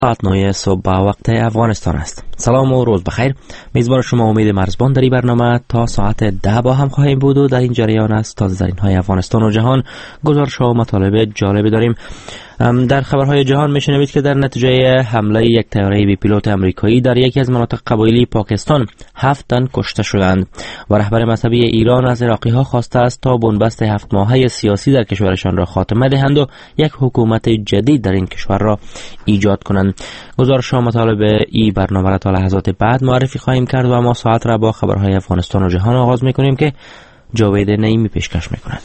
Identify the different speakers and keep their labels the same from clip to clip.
Speaker 1: ساعت 9 صبح با وقت افغانستان است. سلام و روز بخیر. میزبان شما امید مرزبان در این برنامه تا ساعت 10 با هم خواهیم بود و در این جریان است تازه‌ترین های افغانستان و جهان، گزارش و مطالب جالبی داریم. در خبرهای جهان میشنوید که در نتیجه حمله یک طیاره بی پیلوت آمریکایی در یکی از مناطق قبایلی پاکستان 7 تن کشته شدند و رهبر مذهبی ایران از عراقی‌ها خواسته است تا بنبست 7 ماهه سیاسی در کشورشان را خاتمه دهند و یک حکومت جدید در این کشور را ایجاد کنند. گزارش و مطالب این برنامه را تا لحظات بعد معرفی خواهیم کرد و ما ساعت را با خبرهای افغانستان و جهان آغاز می‌کنیم که جاوید نعیمی پیشکش می‌کند.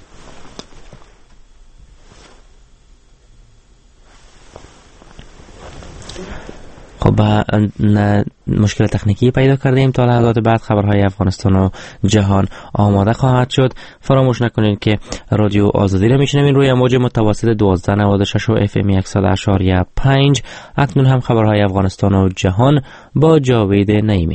Speaker 1: خب مشکل تکنیکی پیدا کردیم. تا لحظات بعد خبرهای افغانستان و جهان آماده خواهد شد. فراموش نکنید که رادیو آزادی را میشنوین روی موج متوسط 1296 و اف ام 100.5. اکنون هم خبرهای افغانستان و جهان با جاوید نعیمی.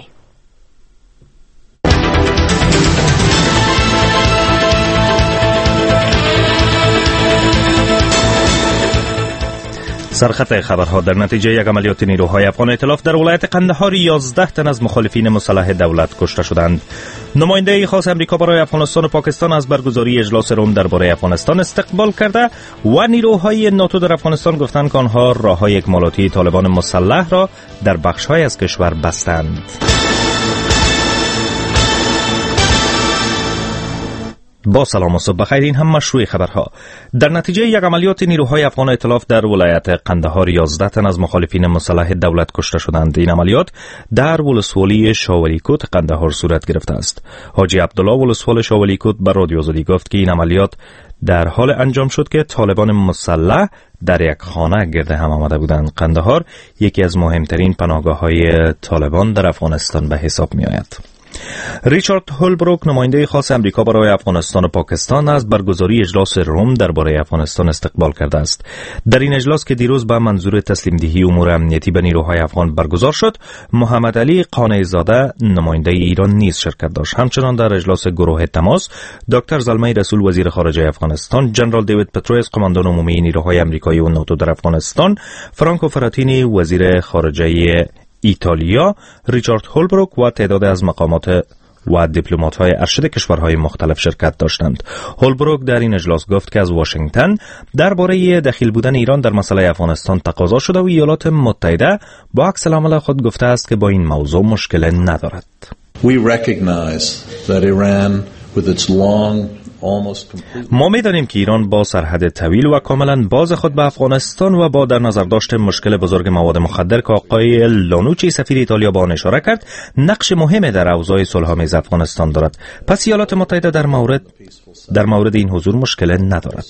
Speaker 2: سرخط خبرها: در نتیجه یک عملیات نیروهای افغان ائتلاف در ولایت قندهار 11 تن از مخالفین مسلح دولت کشته شدند. نماینده خاص امریکا برای افغانستان و پاکستان از برگزاری اجلاس روم درباره افغانستان استقبال کرده و نیروهای ناتو در افغانستان گفتند که آنها راههای اکمالاتی طالبان مسلح را در بخش‌های از کشور بستند. با سلام و صبح بخیر. این هم مشروع خبرها. در نتیجه یک عملیات نیروهای افغان ائتلاف در ولایت قندهار 11 تن از مخالفین مسلح دولت کشته شدند. این عملیات در ولسوالی شاولیکوت قندهار صورت گرفته است. حاجی عبدالله ولسوال شاولیکوت بر رادیو آزادی گفت که این عملیات در حال انجام شد که طالبان مسلح در یک خانه گرد هم آمده بودند. قندهار یکی از مهمترین پناهگاه‌های طالبان در افغانستان به حساب می آید. ریچارد هولبروک نماینده خاص امریکا برای افغانستان و پاکستان از برگزاری اجلاس روم درباره افغانستان استقبال کرده است. در این اجلاس که دیروز به منظور تسلیم دهی امور امنیتی به نیروهای افغان برگزار شد، محمد علی قانعی زاده نماینده ایران نیز شرکت داشت. همچنان در اجلاس گروه تماس دکتر زلمه رسول وزیر خارجه افغانستان، جنرال دیوید پتروس قماندان عمومی نیروهای آمریکایی و ناتو در افغانستان، فرانکو فراتینی وزیر خارجه ایتالیا، ریچارد هولبروک و تعداد از مقامات و دیپلمات‌های ارشد کشورهای مختلف شرکت داشتند. هولبروک در این اجلاس گفت که از واشنگتن درباره دخیل بودن ایران در مسئله افغانستان تقاضا شده و ایالات متحده با عکس العمل خود گفته است که با این موضوع مشکل ندارد. ما می‌دانیم که ایران با سرحد طویل و کاملا باز خود به افغانستان و با در نظر داشت مشکل بزرگ مواد مخدر که آقای لانوچی سفیر ایتالیا با آن اشاره کرد، نقش مهمی در اوضاع صلح‌آمیز افغانستان دارد. پس ایالات متحده در مورد این حضور مشکل ندارد.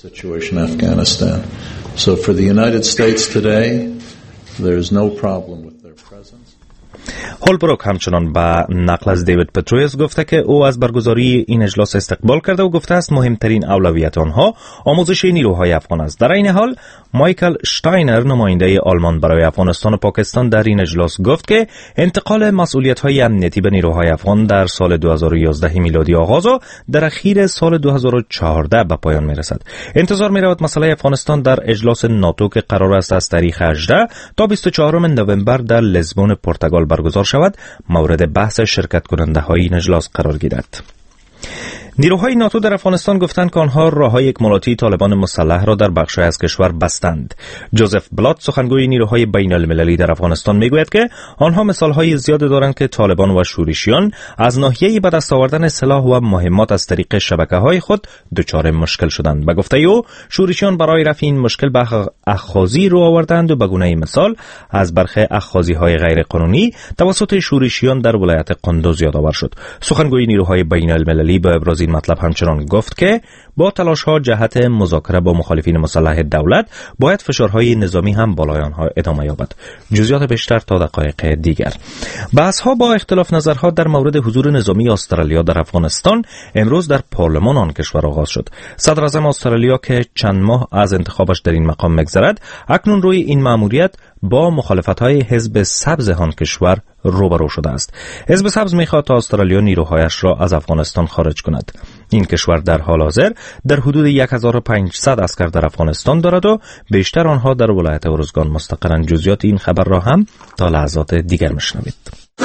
Speaker 2: هولبروک همچنان به نقل از دیوید پتروس گفته که او از برگزاری این اجلاس استقبال کرده و گفته است مهمترین اولویت آنها آموزش نیروهای افغان است. در این حال مایکل شتاینر نماینده آلمان برای افغانستان و پاکستان در این اجلاس گفت که انتقال مسئولیت‌های امنیتی به نیروهای افغان در سال 2011 میلادی آغاز و در اخیر سال 2014 به پایان میرسد. انتظار می‌رود مسئله افغانستان در اجلاس ناتو که قرار است از تاریخ 18 تا 24 نوامبر در لیزبون پرتغال برگزار شود مورد بحث شرکت کننده های این اجلاس قرار گیرد. نیروهای ناتو در افغانستان گفتند که آنها راههای اکمالاتی طالبان مسلح را در بخش‌های از کشور بستند. جوزف بلات سخنگوی نیروهای بین المللی در افغانستان میگوید که آنها مثال‌های زیادی دارند که طالبان و شورشیان از ناحیه به دست آوردن سلاح و مهمات از طریق شبکه‌های خود دچار مشکل شدند. به گفته او شورشیان برای رفع این مشکل به اخاذی رو آوردند و به گونه مثال از برخی اخاذی‌های غیرقانونی توسط شورشیان در ولایت قندوز یادآور شد. سخنگوی نیروهای بین المللی به ابراز این مطلب همچنان گفت که با تلاش‌ها جهت مذاکره با مخالفین مسلح دولت باید فشارهای نظامی هم بالای آنها ادامه یابد. جزئیات بیشتر تا دقایق دیگر. بحث‌ها با اختلاف نظرها در مورد حضور نظامی استرالیا در افغانستان امروز در پارلمان آن کشور آغاز شد. صدر اعظم استرالیا که چند ماه از انتخابش در این مقام می‌گذرد، اکنون روی این مأموریت با مخالفت‌های حزب سبز آن کشور روبرو شده است. حزب سبز می‌خواهد تا استرالیا نیروهایش را از افغانستان خارج کند. این کشور در حال حاضر در حدود 1500 عسکر در افغانستان دارد و بیشتر آنها در ولایت ارزگان مستقرند. جزئیات این خبر را هم تا لحظات دیگر میشنوید.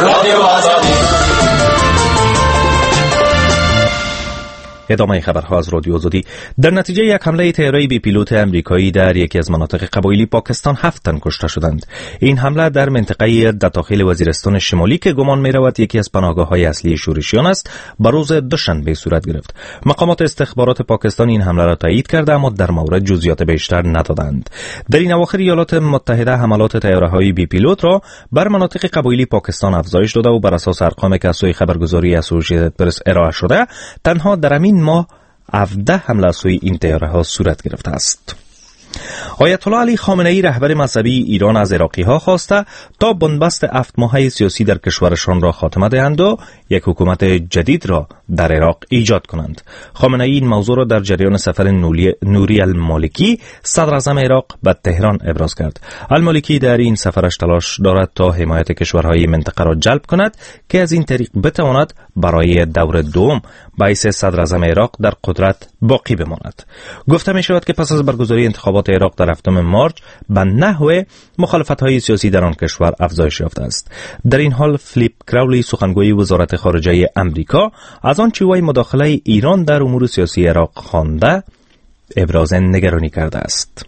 Speaker 2: ادامه خبرها از رادیو آزادی. در نتیجه یک حمله طیاره بی پیلوت امریکایی در یکی از مناطق قبایلی پاکستان 7 تن کشته شدند. این حمله در منطقه داخل وزیرستان شمالی که گمان می‌رود یکی از پناهگاه‌های اصلی شورشیان است، بر روز دوشنبه صورت گرفت. مقامات استخبارات پاکستان این حمله را تایید کرده اما در مورد جزئیات بیشتر ندادند. در این اواخر ایالات متحده حملات طیاره‌های بی پیلوت را بر مناطق قبایلی پاکستان افزایش داده و بر اساس ارقامی که از سوی خبرگزاری اسوسییتد پرس ارائه شده، تنها در همین ماه 17 حمله از سوی این طیاره‌ها صورت گرفته است. آیت الله علی خامنه ای رهبر مذهبی ایران از عراقی‌ها خواسته تا بنبست 7 ماهه سیاسی در کشورشان را خاتمه دهند و یک حکومت جدید را در عراق ایجاد کنند. خامنه ای این موضوع را در جریان سفر نوری المالکی صدر اعظم عراق به تهران ابراز کرد. المالکی در این سفرش تلاش دارد تا حمایت کشورهای منطقه را جلب کند که از این طریق بتواند برای دور دوم باعث صدر اعظم عراق در قدرت باقی بماند. گفته می شود که پس از برگزاری انتخابات عراق در 7 مارچ به نحو مخالفت‌های سیاسی در آن کشور افزایش یافته است. در این حال فلیپ کراولی سخنگوی وزارت خارجه امریکا از آنچه وی مداخله ایران در امور سیاسی عراق خوانده ابراز نگرانی کرده است.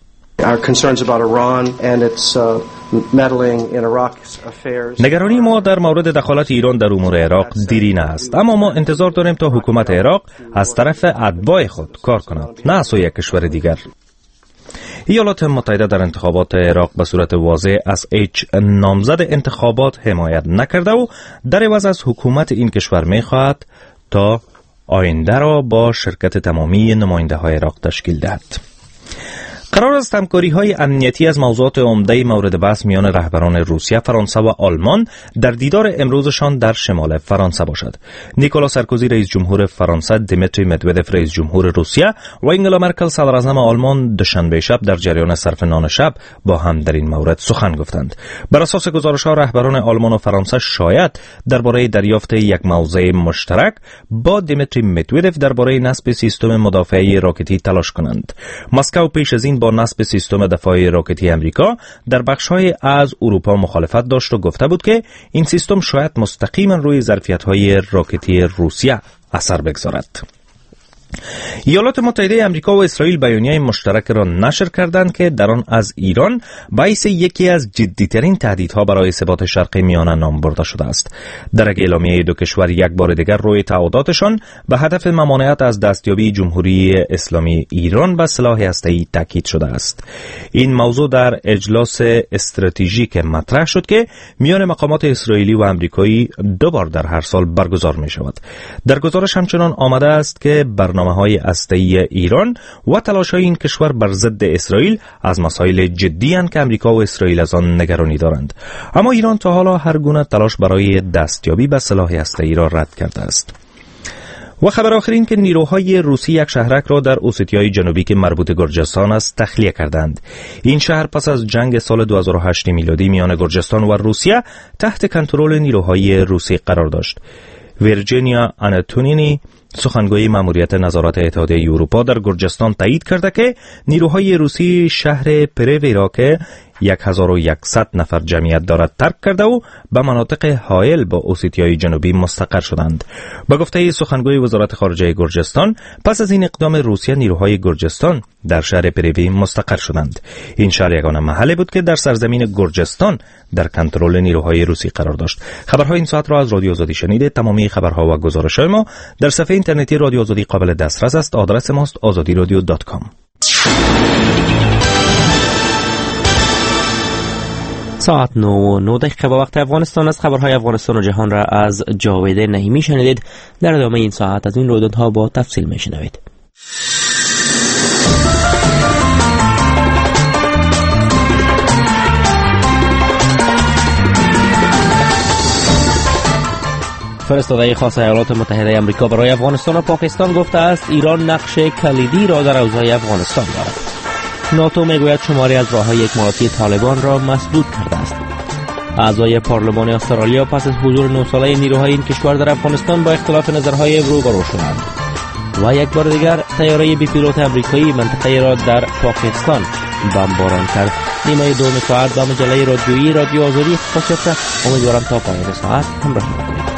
Speaker 2: نگرانی ما در مورد دخالت ایران در امور عراق دیرینه است، اما ما انتظار داریم تا حکومت عراق از طرف اتباع خود کار کند، نه از سوی یک کشور دیگر. ایالات متحده در انتخابات عراق به صورت واضح از هیچ نامزد انتخابات حمایت نکرده و در عوض از حکومت این کشور می‌خواهد تا آینده را با شرکت تمامی نماینده‌های عراق تشکیل دهد. قرار است همکاری‌های امنیتی از موضوعات عمده مورد بحث میان رهبران روسیه، فرانسه و آلمان در دیدار امروزشان در شمال فرانسه باشد. نیکولا سارکوزی رئیس جمهور فرانسه، دیمیتری مدودف رئیس جمهور روسیه و انگلا مرکل صدر اعظم آلمان دوشنبه شب در جریان صرف نان شب با هم در این مورد سخن گفتند. بر اساس گزارش‌ها رهبران آلمان و فرانسه شاید درباره دریافت یک موضع مشترک با دیمیتری مدودف درباره نصب سیستم مدافعه راکتی تلاش کنند. مسکو پیش از این با نصب سیستم دفاعی راکتی امریکا در بخش‌های از اروپا مخالفت داشت و گفته بود که این سیستم شاید مستقیما روی ظرفیت‌های راکتی روسیه اثر بگذارد. ایالات متحده آمریکا و اسرائیل بیانیه مشترک را نشر کردند که در آن از ایران باعث یکی از جدی‌ترین تهدیدها برای ثبات شرق میانه نام برده شده است. در اعلامیه دو کشور یک بار دیگر روی تعهداتشان به هدف ممانعت از دستیابی جمهوری اسلامی ایران به سلاح هسته‌ای تاکید شده است. این موضوع در اجلاس استراتژیک مطرح شد که میان مقامات اسرائیلی و آمریکایی دو بار در هر سال برگزار می شود. در گزارش همچنان آمده است که برنامه‌های هسته‌ای ایران و تلاش‌های این کشور بر ضد اسرائیل از مسائل جدی اند که آمریکا و اسرائیل از آن نگرانی دارند. اما ایران تا حالا هر گونه تلاش برای دستیابی به سلاح هسته‌ای را رد کرده است. و خبر آخر این که نیروهای روسی یک شهرک را در اوستیای جنوبی که مربوط گرجستان است تخلیه کردند. این شهر پس از جنگ سال 2008 میلادی میان گرجستان و روسیه تحت کنترل نیروهای روسی قرار داشت. ویرجینیا آنتونینی سخنگوی ماموریت نظارت اتحادیه اروپا در گرجستان تایید کرده که نیروهای روسی شهر پرویرا که 1100 نفر جمعیت دارد ترک کرده و به مناطق حائل با اوستیای جنوبی مستقر شدند. با گفته سخنگوی وزارت خارجه گرجستان، پس از این اقدام روسیه نیروهای گرجستان در شهر پروی مستقر شدند. این شهر یگانه محلی بود که در سرزمین گرجستان در کنترل نیروهای روسی قرار داشت. خبرهای این ساعت را از رادیو آزادی شنیده. تمامی خبرها و گزارش‌های ما در صفحه اینترنتی رادیو آزادی قابل دسترس است. آدرس ماست azadiradio.com.
Speaker 1: ساعت 9:09 با وقت افغانستان است. خبرهای افغانستان و جهان را از جاوید نعیمی شنیدید. در ادامه این ساعت از این رویدادها با تفصیل میشنوید. فرستاده خاص ایالات متحده آمریکا برای افغانستان و پاکستان گفته است ایران نقش کلیدی را در اوضاع افغانستان دارد. ناتو میگوید شماری از راه‌های اکمالاتی طالبان را مسدود کرده است. اعضای پارلمان استرالیا پس از حضور 9 ساله نیروهای این کشور در افغانستان با اختلاف نظرهای روبرو شدند. و یک بار دیگر طیاره بی پیلوت امریکایی منطقه را در پاکستان بمباران کرد. نیمه دوم ساعت با مجله رادیویی رادیو آزادی اختصاص یافته. امیدوارم تا پایان ساعت همراه باشید.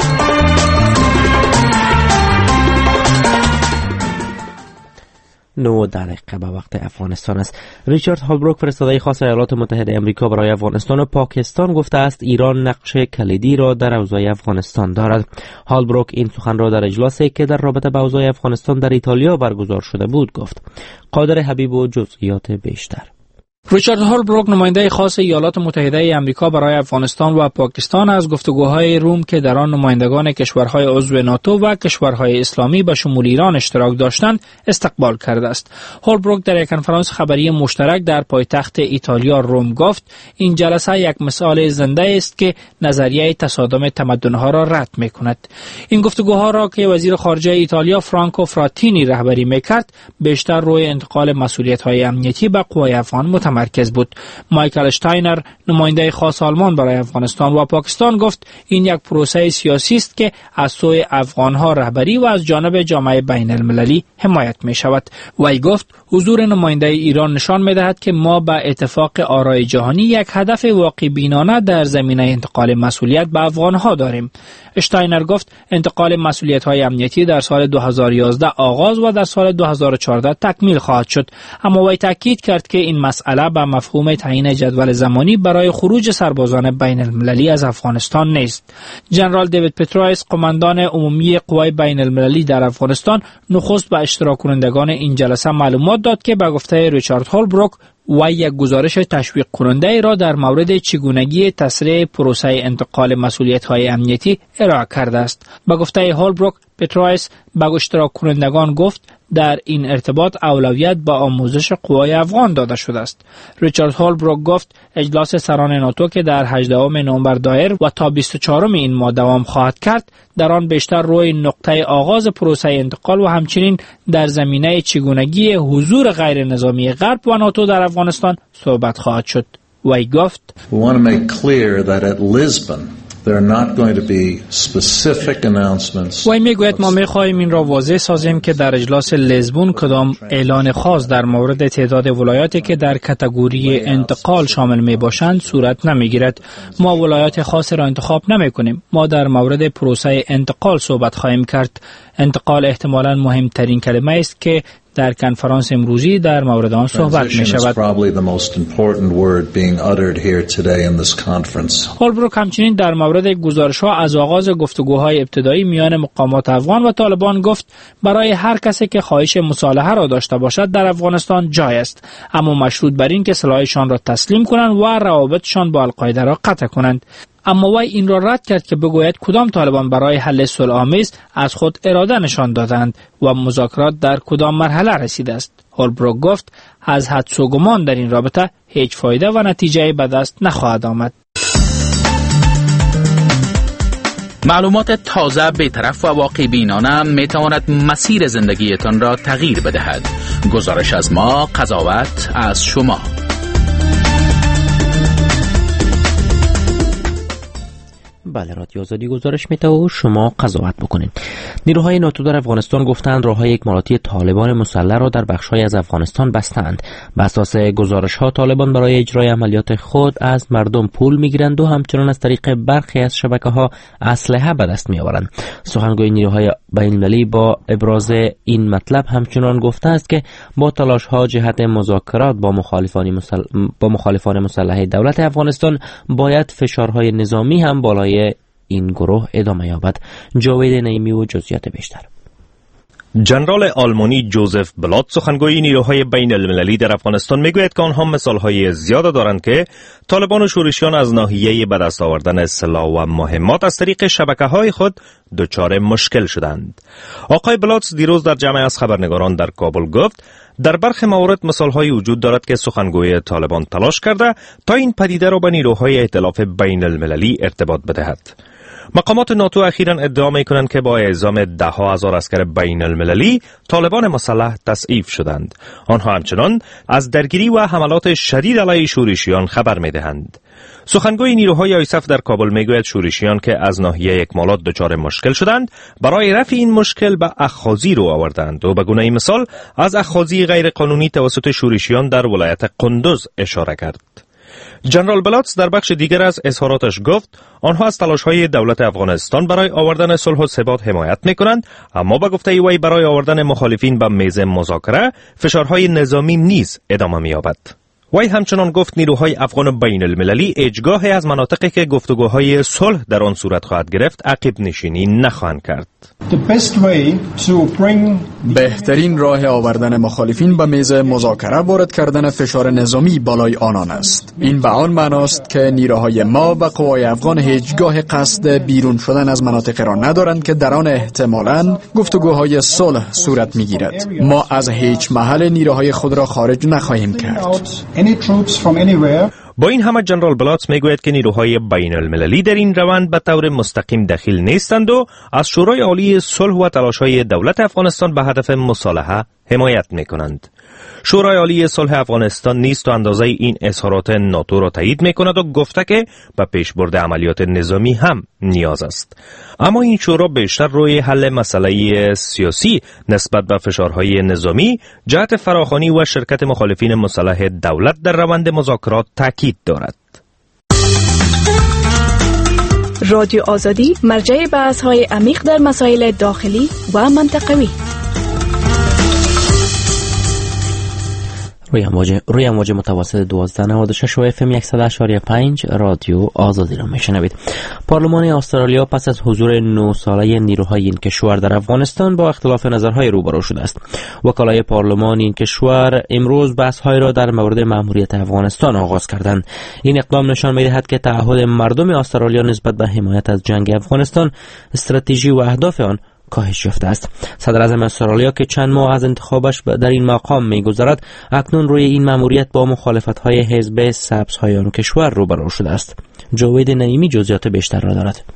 Speaker 1: 9 دقیقه به وقت افغانستان است. ریچارد هالبروک فرستاده خاص ایالات متحده آمریکا برای افغانستان و پاکستان گفته است ایران نقش کلیدی را در اوضاع افغانستان دارد. هالبروک این سخن را در اجلاسی که در رابطه با اوضاع افغانستان در ایتالیا برگزار شده بود گفت. قادر حبیب و جزئیات بیشتر.
Speaker 3: ریچارد هالبروک نماینده خاص ایالات متحده آمریکا برای افغانستان و پاکستان از گفتگوهای روم که در آن نمایندگان کشورهای عضو ناتو و کشورهای اسلامی به شمول ایران اشتراک داشتند استقبال کرده است. هالبروک در یک کنفرانس خبری مشترک در پایتخت ایتالیا روم گفت این جلسه یک مثال زنده است که نظریه تصادم تمدن‌ها را رد می‌کند. این گفتگوها را که وزیر خارجه ایتالیا فرانکو فراتینی رهبری می‌کرد بیشتر روی انتقال مسئولیت‌های امنیتی به قوای افغان مرکز بود. مایکل اشتاینر نماینده خاص آلمان برای افغانستان و پاکستان گفت این یک پروسه سیاسی است که از سوی افغانها رهبری و از جانب جامعه بین المللی حمایت می شود. وی گفت حضور نماینده ایران نشان می دهد که ما به اتفاق آرای جهانی یک هدف واقع بینانه در زمینه انتقال مسئولیت به افغانها داریم. اشتاینر گفت انتقال مسئولیت های امنیتی در سال 2011 آغاز و در سال 2014 تکمیل خواهد شد، اما وی تاکید کرد که این مسئله به مفهوم تعیین جدول زمانی برای خروج سربازان بین المللی از افغانستان نیست. جنرال دیوید پترایس قماندان عمومی قوای بین المللی در افغانستان نخست به اشتراک کنندگان این جلسه معلومات داد که به گفته ریچارد هالبروک و یک گزارش تشویق کننده را در مورد چگونگی تسریع پروسه انتقال مسئولیت‌های امنیتی ارائه کرده است. به گفته هالبروک پترایس به اشتراک کنندگان گفت در این ارتباط اولویت به آموزش قوای افغان داده شده است. ریچارد هالبروک گفت اجلاس سران ناتو که در 18 نوامبر دایر و تا 24 این ماه دوام خواهد کرد در آن بیشتر روی نقطه آغاز پروسه انتقال و همچنین در زمینه چگونگی حضور غیر نظامی غرب و ناتو در افغانستان صحبت خواهد شد. وی گفت
Speaker 4: We want to make clear that at Lisbon there are not going to be specific announcements.
Speaker 3: وی میگوید ما میخواهیم این را واضح سازیم که در اجلاس لیزبون کدام اعلان خاص در مورد تعداد ولایاتی که در کاتگوری انتقال شامل می باشند صورت نمیگیرد. ما ولایات خاص را انتخاب نمی کنیم. ما در مورد پروسه انتقال صحبت خواهیم کرد. انتقال احتمالاً مهمترین کلمه است که در کنفرانس امروزی در مورد آن صحبت می شود. هالبروک همچنین در مورد گزارش‌ها از آغاز گفتگوهای ابتدایی میان مقامات افغان و طالبان گفت برای هر کسی که خواهش مصالحه را داشته باشد در افغانستان جای است، اما مشروط بر این که سلاحشان را تسلیم کنند و روابطشان با القاعده را قطع کنند. اما وی این را رد کرد که بگوید کدام طالبان برای حل صلح‌آمیز از خود اراده نشان دادند و مذاکرات در کدام مرحله رسیده است. هالبروک گفت از حدس و گمان در این رابطه هیچ فایده و نتیجه به دست نخواهد آمد.
Speaker 5: معلومات تازه، بی‌طرف و واقع بینانه می تواند مسیر زندگیتان را تغییر بدهد. گزارش از ما، قضاوت از شما.
Speaker 1: بله، رادیو آزادی گزارش میده و شما قضاوت بکنید. نیروهای ناتو در افغانستان گفتند راههای اکمالاتی طالبان مسلح را در بخش‌های از افغانستان بستند. بر اساس گزارش‌ها طالبان برای اجرای عملیات خود از مردم پول میگیرند و همچنان از طریق برخی از شبکه‌ها اسلحه به دست میآورند. سخنگوی نیروهای بین‌المللی با ابراز این مطلب همچنان گفته است که با تلاش‌ها جهت مذاکرات با مخالفان مسلح دولت افغانستان باید فشارهای نظامی هم بالای این گروه ادامه یابد. جاوید نعیمی و جزئیات بیشتر.
Speaker 2: جنرال آلمانی جوزف بلات سخنگوی نیروهای بین المللی در افغانستان میگوید که آنها مثالهای زیاد دارند که طالبان و شورشیان از ناحیه به دست آوردن سلاح و مهمات از طریق شبکه‌های خود دچار مشکل شدند. آقای بلات دیروز در جمع از خبرنگاران در کابل گفت در برخی موارد مثالهایی وجود دارد که سخنگوی طالبان تلاش کرده تا این پدیده را به نیروهای ائتلاف بین المللی ارتباط بدهد. مقامات ناتو اخیراً ادعا می‌کنند که با اعزام 10,000 عسکر بین المللی طالبان مسلح تضعیف شدند. آنها همچنان از درگیری و حملات شدید علیه شورشیان خبر می‌دهند. سخنگوی نیروهای آیسف در کابل میگوید شورشیان که از ناحیه اکمالات دچار مشکل شدند برای رفع این مشکل به اخاذی رو آوردند و به گونه مثال از اخاذی غیر قانونی توسط شورشیان در ولایت قندوز اشاره کرد. جنرال بلاتس در بخش دیگر از اظهاراتش گفت آنها از تلاش‌های دولت افغانستان برای آوردن صلح و ثبات حمایت می‌کنند، اما به گفته وی برای آوردن مخالفین به میز مذاکره فشارهای نظامی نیز ادامه می‌یابد. وی همچنان گفت نیروهای افغان بین المللی اجگاه از مناطقی که گفتگوهای صلح در آن صورت خواهد گرفت عقب نشینی نخواهند کرد.
Speaker 6: بهترین راه آوردن مخالفین به میز مذاکره وارد کردن فشار نظامی بالای آنان است. این به آن معناست که نیروهای ما و قوای افغان هیچگاه قصد بیرون شدن از مناطق را ندارند که در آن احتمالاً گفتگوهای صلح صورت میگیرد. ما از هیچ محل نیروهای خود را خارج نخواهیم کرد.
Speaker 2: با این همه جنرال بلاتس میگوید که نیروهای بین المللی در این روند به طور مستقیم دخیل نیستند و از شورای عالی صلح و تلاش‌های دولت افغانستان به هدف مصالحه حمایت میکنند. شورای عالی صلح افغانستان نیز تا اندازه این اظهارات ناتو را تایید میکند و گفته که به پیشبرد عملیات نظامی هم نیاز است. اما این شورا بیشتر روی حل مسئله سیاسی نسبت به فشارهای نظامی جهت فراخوانی و شرکت مخالفین مسلح دولت در روند مذاکرات تاکید دارد.
Speaker 7: رادیو آزادی مرجع بحث‌های عمیق در مسائل داخلی و منطقوی.
Speaker 1: روی امواج متوسط 1296 و FM 100.5 رادیو آزادی را میشنوید. پارلمان استرالیا پس از حضور 9 ساله نیروهای این کشور در افغانستان با اختلاف نظرهای روبرو شده است. وکلای پارلمان این کشور امروز بحث‌های را در مورد مأموریت افغانستان آغاز کردند. این اقدام نشان می‌دهد که تعهد مردم استرالیا نسبت به حمایت از جنگ افغانستان، استراتژی و اهداف آن کاهش یافته است. صدر اعظم استرالیا که چند ماه از انتخابش در این مقام می‌گذرد، اکنون روی این مأموریت با مخالفت‌های حزب سبزهای آن کشور روبرو شده است. جاوید نعیمی جزئیات بیشتر را دارد.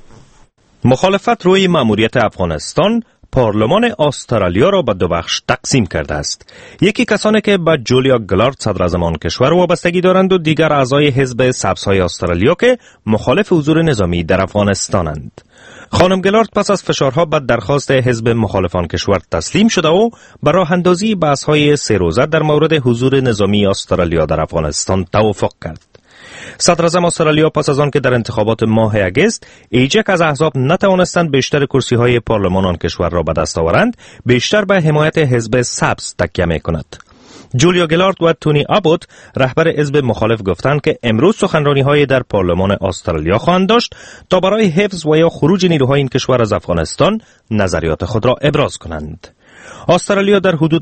Speaker 2: مخالفت روی مأموریت افغانستان پارلمان استرالیا را به دو بخش تقسیم کرده است. یکی کسانی که به جولیا گلارد صدر اعظم آن کشور وابستگی دارند و دیگر اعضای حزب سبزهای استرالیا که مخالف حضور نظامی در افغانستانند. خانم گلارد پس از فشارها به درخواست حزب مخالفان کشور تسلیم شده و به راه اندازی بحث‌های 3 روزه در مورد حضور نظامی استرالیا در افغانستان توافق کرد. صدر اعظم استرالیا پس از آن که در انتخابات ماه اگست ایجک از احزاب نتوانستند بیشتر کرسی‌های پارلمان آن کشور را به دست آورند، بیشتر به حمایت حزب سبز تکیه می‌کند. جولیا گلارد و تونی ابوت رهبر حزب مخالف گفتند که امروز سخنرانی‌های در پارلمان استرالیا خواهند داشت تا برای حفظ و یا خروج نیروهای این کشور از افغانستان نظریات خود را ابراز کنند. استرالیا در حدود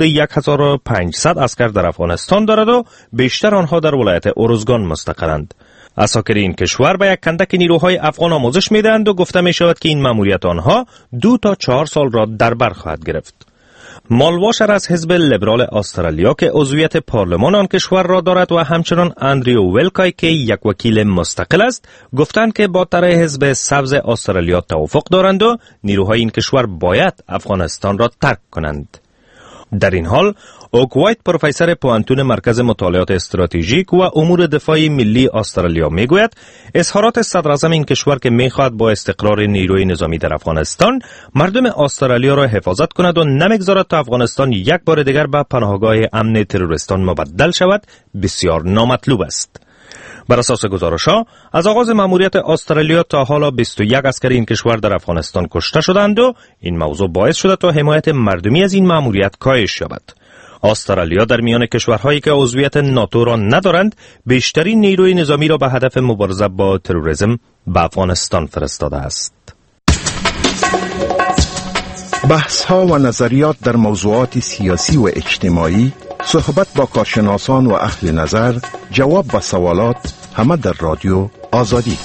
Speaker 2: 1500 عسکر در افغانستان دارد و بیشتر آنها در ولایت اروزگان مستقرند. اساکر این کشور به یک کندک نیروهای افغان آموزش می‌دهند و گفته می‌شود که این مأموریت آنها 2 تا 4 سال را در بر خواهد گرفت. مالواشر از حزب لیبرال استرالیا که عضویت پارلمان آن کشور را دارد و همچنان اندریو ویلکای که یک وکیل مستقل است گفتند که با طرح حزب سبز استرالیا توافق دارند و نیروهای این کشور باید افغانستان را ترک کنند. در این حال اوک وایت پروفسور پوانتون مرکز مطالعات استراتژیک و امور دفاعی ملی استرالیا میگوید اظهارات صدر اعظم این کشور که میخواهد با استقرار نیروی نظامی در افغانستان مردم استرالیا را حفاظت کند و نمیگذارد تا افغانستان یک بار دیگر به پناهگاه امن تروریستان مبدل شود بسیار نامطلوب است. بر اساس گزارش‌ها از آغاز مأموریت استرالیا تا حالا 21 عسکر این کشور در افغانستان کشته شدند و این موضوع باعث شده تا حمایت مردمی از این مأموریت کاهش یابد. استرالیا در میان کشورهایی که عضویت ناتو را ندارند بیشترین نیروی نظامی را به هدف مبارزه با تروریسم به افغانستان فرستاده است.
Speaker 8: بحث‌ها و نظریات در موضوعات سیاسی و اجتماعی، صحبت با کارشناسان و اهل نظر، جواب به سوالات، همه در رادیو آزادی.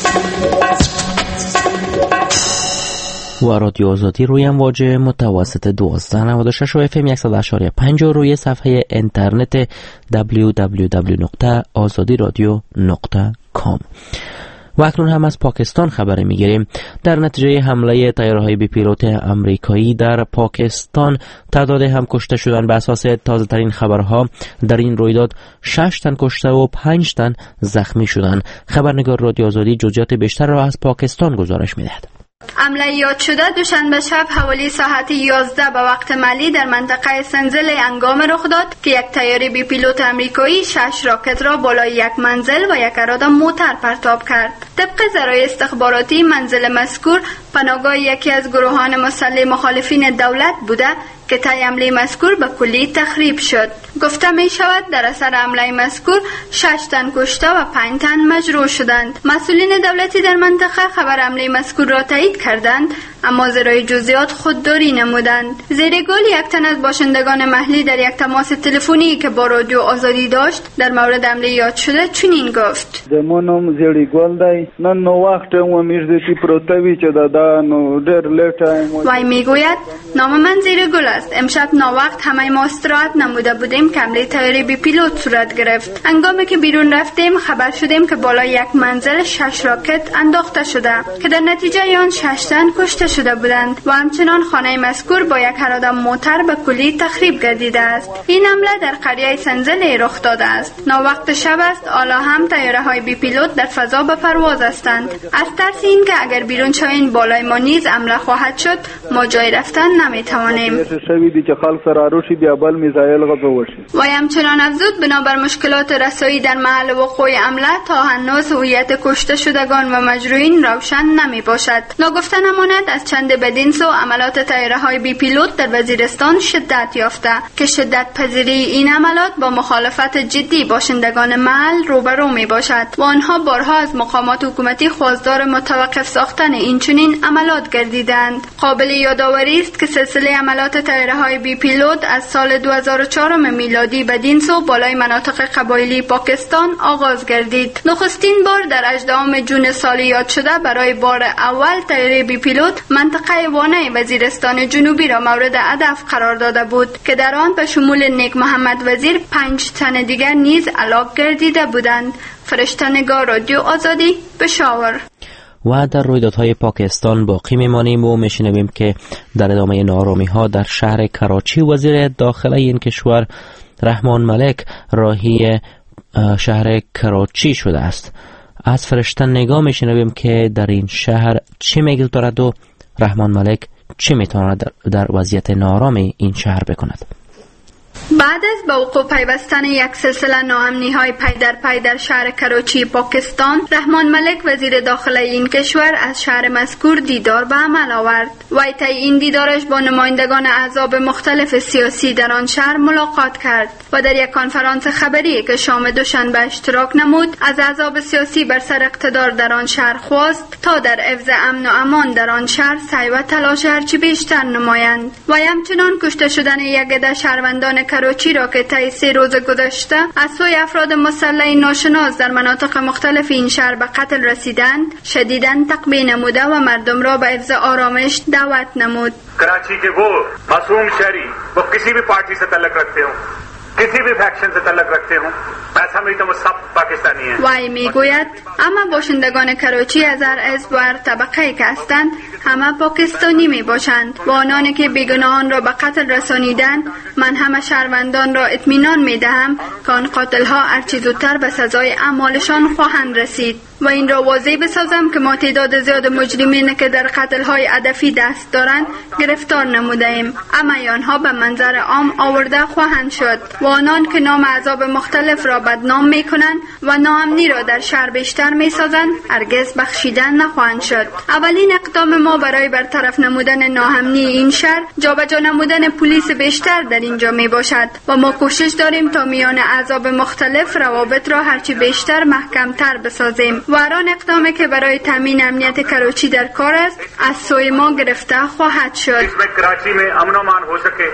Speaker 1: و رادیو آزادی روی امواج متوسط 1296 و FM 100.5 و روی صفحه اینترنت www.azadiradio.com. و اکنون هم از پاکستان خبر میگیریم. در نتیجه حمله طیاره‌های بی پیلوت آمریکایی در پاکستان تعداد هم کشته شدن. به اساس تازه ترین خبرها در این رویداد 6 تن کشته و 5 تن زخمی شدند. خبرنگار رادیو آزادی جزئیات بیشتر را از پاکستان گزارش می‌دهد.
Speaker 9: حمله یاد شده دوشنبه شب حوالی ساعت 11 به وقت محلی در منطقه سنزل انگام رخ داد که یک طیاره بی پیلوت آمریکایی 6 راکت را بالای یک منزل و یک اراده موتر پرتاب کرد. طبق ذرایع استخباراتی منزل مذکور پناهگاه یکی از گروهان مسلح مخالفین دولت بوده که طی حمله مذکور به کلی تخریب شد. گفته می شود در اثر حمله مذکور 6 تن کشته و 5 تن مجروح شدند. مسئولین دولتی در منطقه خبر حمله مذکور را تایید کردند اما زیرای جزئیات خودداری نمودند. زیر گل یک تن از باشندگان محلی در یک تماس تلفنی که با رادیو آزادی داشت در مورد حمله یاد شده چنین گفت:
Speaker 10: زمونم زیری گل دی نن نو وخت و میرزتی پروتوی چې دا نو ډیر لیټ.
Speaker 9: وای میگوید نام من زیر گل است. امشب ناوقت همه ما استراحت نموده بودیم که حمله طیاره بی پیلوت صورت گرفت. هنگامی که بیرون رفتیم خبر شدیم که بالای یک منزل 6 راکت انداخته شده که در نتیجه آن 6 تن کشته شده بودند و همچنان خانه مذکور با یک اراده موتر به کلی تخریب گردیده است. این حمله در قریه سنزل رخ داده است. ناوقت شب است. حالا هم طیاره های بی پیلوت در فضا به پرواز هستند. از ترس این که اگر بیرون شویم بالای ما نیز حمله خواهد شد ما جای رفتن نمیتوانیم. و همچنان افزود بنابر مشکلات رسایی در محل وقوع حمله تا هنوز هویت کشته شدگان و مجروحین روشن نمی باشد. ناگفته نماند از چند بدین سو عملات طیاره های بی پیلوت در وزیرستان شدت یافته که شدت پذیری این عملات با مخالفت جدی باشندگان محل روبرو می باشد و آنها بارها از مقامات حکومتی خواستار متوقف ساختن این چنین عملات گردیدند. قابل یادآوری است که سلسله عملات طیاره های بی پیلوت از سال 2004 میلادی بدین سو بالای مناطق قبایلی پاکستان آغاز گردید. نخستین بار در 18 جون سال یاد شده برای بار اول طیاره بی پیلوت منطقه وانه وزیرستان جنوبی را مورد هدف قرار داده بود که در آن به شمول نیک محمد وزیر 5 تن دیگر نیز هلاک گردیده بودند. فرشته نگار، رادیو آزادی، پشاور.
Speaker 1: و در رویدادهای پاکستان باقی میمانیم و میشنویم که در ادامه نارامی ها در شهر کراچی وزیر داخله این کشور رحمان ملک راهی شهر کراچی شده است. از فرشته نگاه میشنویم که در این شهر چی میگذرد و رحمان ملک چی میتواند در وضعیت نارامی این شهر بکند.
Speaker 9: بعد از به وقوع پیوستن یک سلسله ناامنی‌های پی در پی در شهر کراچی پاکستان، رحمان ملک وزیر داخله این کشور از شهر مذکور دیدار به عمل آورد. وی طی این دیدارش با نمایندگان احزاب مختلف سیاسی در آن شهر ملاقات کرد و در یک کنفرانس خبری که شام دوشنبه اشتراک نمود از احزاب سیاسی بر سر اقتدار در آن شهر خواست تا در حفظ امن و امان در آن شهر سعی و تلاش هرچی بیشتر نمایند. و همچنان کشته شدن یک عده شهروندان کراچی را که طی 3 روز گذشته از سوی افراد مسلح ناشناس در مناطق مختلف این شهر به قتل رسیدند شدیداً تقبیح نموده و مردم را به حفظ آرامش دعوت نمود.
Speaker 11: کراچی کے وہ معصوم شہری وہ کسی بھی پارٹی سے تعلق رکھتے ہوں کسی بھی فیکشن سے تعلق رکھتے ہوں میں سمجھتا ہوں سب پاکستانی ہیں.
Speaker 9: وی میگوید اما باشندگان کراچی از هر حزب و هر طبقه‌ای که هستند همه پاکستانی می باشند و آنانی که بیگناهان را به قتل رسانیدند من همه شهروندان را اطمینان می دهم که آن قاتلها هرچه زودتر به سزای اعمالشان خواهند رسید. و این را واضح بسازم که ما تعداد زیاد مجرمین که در قتل‌های هدفی دست دارند گرفتار نموده‌ایم اما آنها به منظر عام آورده خواهند شد و آنان که نام احزاب مختلف را بدنام می‌کنند و ناامنی را در شهر بیشتر می‌سازند هرگز بخشیدن نخواهند شد. اولین اقدام ما برای برطرف نمودن ناامنی این شهر جابجا نمودن پلیس بیشتر در اینجا میباشد و ما کوشش داریم تا میان احزاب مختلف روابط را هرچی بیشتر محکم‌تر بسازیم و هر آن اقدامی که برای تامین امنیت کراچی در کار است از سوی ما گرفته خواهد شد.
Speaker 11: کراچی میں امن و امان ہو سکے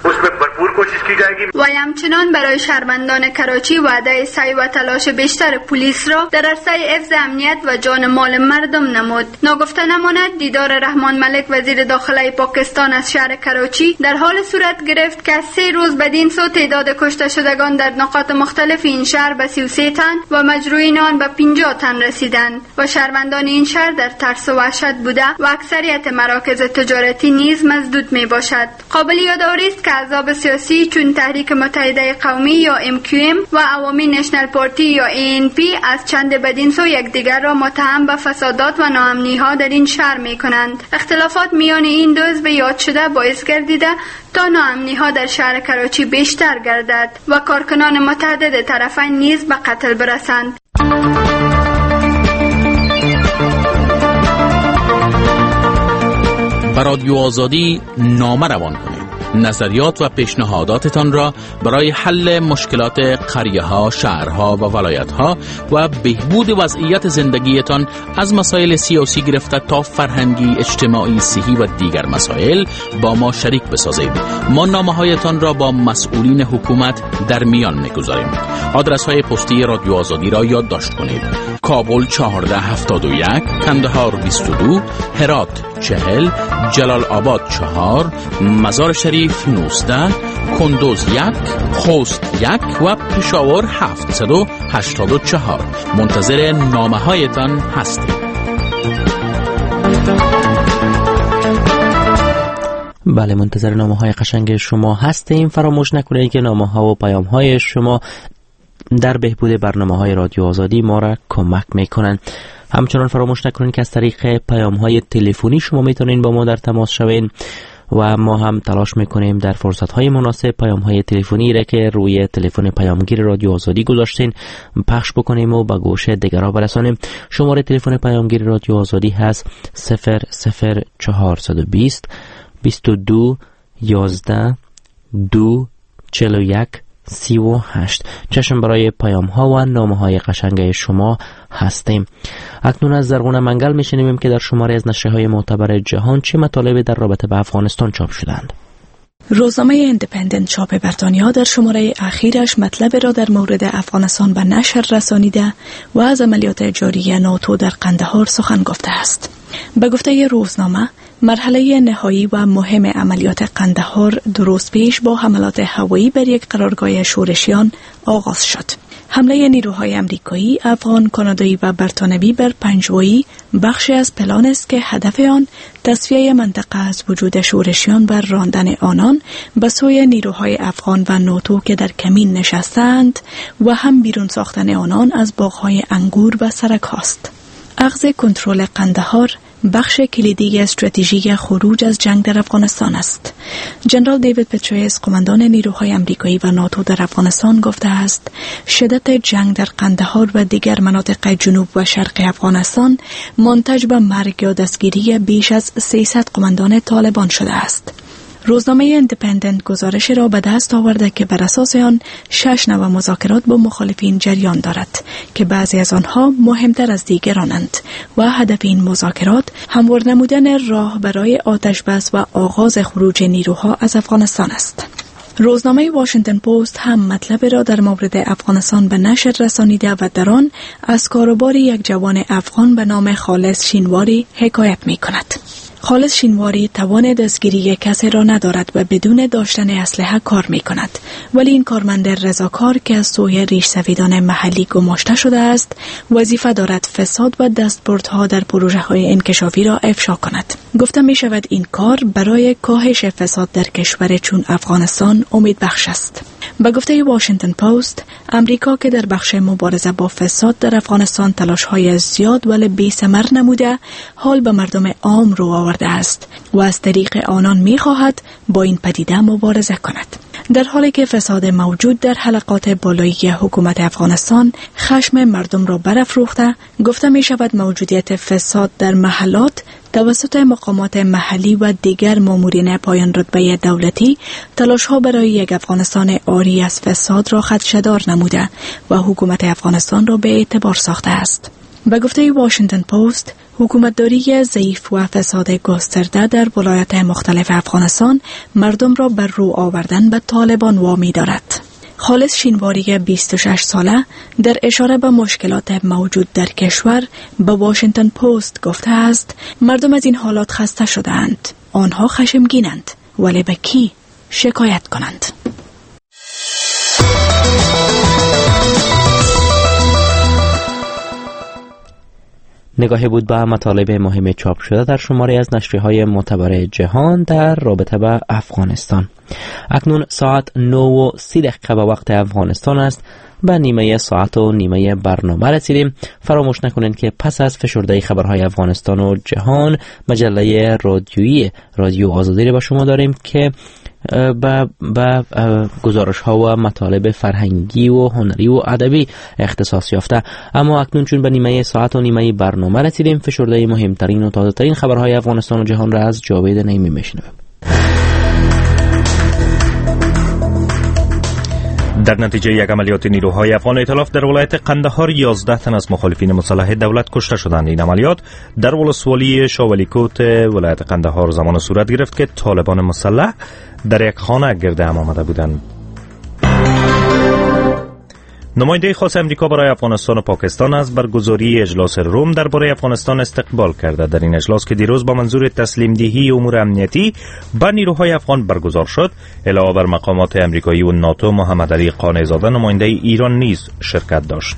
Speaker 11: उसमें भरपूर कोशिश की जाएगी.
Speaker 9: و همچنان برای شهروندان کراچی وعده سعی و تلاش بیشتر پلیس را در عرصه حفظ امنیت و جان مال مردم نمود. ناگفته نماند دیدار رحمان ملک وزیر داخله پاکستان از شهر کراچی در حال صورت گرفت که 3 روز بدین سو تعداد کشته شدگان در نقاط مختلف این شهر به 33 تن و مجروحین آن به 50 تن رسیدند و شهروندان این شهر در ترس و وحشت بوده و اکثریت مراکز تجارتی نیز مسدود می باشد. قابل یادآوری است که احزاب سیاسی چون تحریک متحده قومی یا MQM و عوامی نشنل پارتی یا ANP از چند بدین سو یکدیگر را متهم به فسادات و ناامنی ها در این شهر می کنند. اختلافات میان این دو حزب یاد شده باعث گردیده تا ناامنی ها در شهر کراچی بیشتر گردد و کارکنان متعدد طرفین نیز به قتل برسند.
Speaker 5: به رادیو آزادی نامه روان کنید. نظریات و پیشنهاداتتان را برای حل مشکلات قریه‌ها، شهرها و ولایت‌ها و بهبود وضعیت زندگیتان از مسائل سیاسی گرفته تا فرهنگی، اجتماعی، صحی و دیگر مسائل با ما شریک بسازید. ما نامه‌هایتان را با مسئولین حکومت در میان می‌گذاریم. آدرس‌های پستی رادیو آزادی را یادداشت کنید: کابل 1471، کندهار 22، هرات 40، جلال آباد 4، مزار شریف 19، کندوز 1، خوست 1 و پشاور 784. منتظر نامه هایتان هستیم.
Speaker 1: بله، منتظر نامه های قشنگ شما هستیم. فراموش نکنید که نامه ها و پیام های شما در بهبود برنامه‌های رادیو آزادی ما را کمک میکنن. همچنان فراموش نکنید که از طریق پیام‌های تلفنی شما میتونین با ما در تماس شوین و ما هم تلاش میکنیم در فرصت‌های مناسب پیام‌های تلفنی را که روی تلفن پیامگیر رادیو آزادی گذاشتین پخش بکنیم و به گوش دیگران برسانیم. شماره تلفن پیامگیر رادیو آزادی هست 00420 22 11 2 41 38. چشم برای پیام ها و نامه های قشنگ شما هستیم. اکنون از زرغون منگل میشنویم که در شماره از نشریه‌های معتبر جهان چه مطالبی در رابطه به افغانستان چاپ شدند.
Speaker 7: روزنامه اندپندنت چاپ بریتانیا در شماره اخیرش مطلب را در مورد افغانستان به نشر رسانیده و از عملیات جاری ناتو در قندهار سخن گفته است. به گفته روزنامه، مرحله نهایی و مهم عملیات قندهار درست پیش با حملات هوایی بر یک قرارگاه شورشیان آغاز شد. حمله نیروهای امریکایی، افغان، کانادایی و بریتانوی بر پنجوایی بخشی از پلان است که هدف آن تصفیه منطقه از وجود شورشیان و راندن آنان به سوی نیروهای افغان و ناتو که در کمین نشستند و هم بیرون ساختن آنان از باغ‌های انگور و سرک هاست. اخذ کنترل قندهار بخش کلیدی استراتژی خروج از جنگ در افغانستان است. جنرال دیوید پتریس، قماندان نیروهای امریکایی و ناتو در افغانستان، گفته است شدت جنگ در قندهار و دیگر مناطق جنوب و شرق افغانستان منتج به مرگ یا دستگیری بیش از 300 قماندان طالبان شده است. روزنامه اندپندنت گزارش را به دست آورده که بر اساس آن 6 نوع مذاکرات با مخالفین جریان دارد که بعضی از آنها مهمتر از دیگرانند و هدف این مذاکرات هموار نمودن راه برای آتش بس و آغاز خروج نیروها از افغانستان است. روزنامه واشنگتن پست هم مطلب را در مورد افغانستان به نشر رسانیده و در آن از کاروبار یک جوان افغان به نام خالص شینواری حکایت می کند. خالص شینواری توان دستگیری کسی را ندارد و بدون داشتن اسلحه کار می کند، ولی این کارمند رضاکار که از سوی ریش سفیدان محلی گماشته شده است وظیفه دارد فساد و دستبردها در پروژه های انکشافی را افشا کند. گفته می شود این کار برای کاهش فساد در کشور چون افغانستان امید بخش است. به گفته واشنگتن پست، امریکا که در بخش مبارزه با فساد در افغانستان تلاش‌های زیاد ولی بی‌ثمر نموده، حال به مردم عام رو آورده است و از طریق آنان می‌خواهد با این پدیده مبارزه کند. در حالی که فساد موجود در حلقات بالایی حکومت افغانستان خشم مردم را برافروخته، گفته می شود موجودیت فساد در محلات توسط مقامات محلی و دیگر مامورین پایان رتبه دولتی تلاش‌ها برای یک افغانستان عاری از فساد را خدشه‌دار نموده و حکومت افغانستان را به اعتبار ساخته است. به گفته واشنگتن پست، حکومتداری ضعیف و فساد گسترده در ولایات مختلف افغانستان مردم را بر رو آوردن به طالبان وامی دارد. خالص شینواری 26 ساله در اشاره به مشکلات موجود در کشور به واشنگتن پست گفته است مردم از این حالات خسته شدند. آنها خشمگینند، ولی به کی شکایت کنند؟
Speaker 1: نگاهی بود به مطالب مهم چاپ شده در شماری از نشریه‌های معتبر جهان در رابطه با افغانستان. اکنون ساعت 9:30 به وقت افغانستان است. به نیمه ساعت و نیمه برنامه رسیدیم. فراموش نکنید که پس از فشرده خبرهای افغانستان و جهان، مجله رادیویی رادیو آزادی را به شما داریم که با گزارش ها و مطالب فرهنگی و هنری و ادبی اختصاص یافته. اما اکنون چون به نیمه ساعت و نیمه برنامه رسیدیم، فشرده مهمترین و تازه ترین خبرهای افغانستان و جهان را از جاوید نعیمی میشنویم.
Speaker 2: در نتیجه یک عملیات نیروهای افغان ائتلاف در ولایت قندهار 11 تن از مخالفین مسلح دولت کشته شدند. این عملیات در ولسوالی شاولیکوت ولایت قندهار زمان صورت گرفت که طالبان مسلح در یک خانه گرد هم آمده بودند. نماینده خاص امریکا برای افغانستان و پاکستان از برگزاری اجلاس روم درباره افغانستان استقبال کرده. در این اجلاس که دیروز با منظور تسلیم دهی امور امنیتی به نیروهای افغان برگزار شد، علاوه بر مقامات امریکایی و ناتو، محمد علی قانع زاده نماینده ایران نیز شرکت داشت.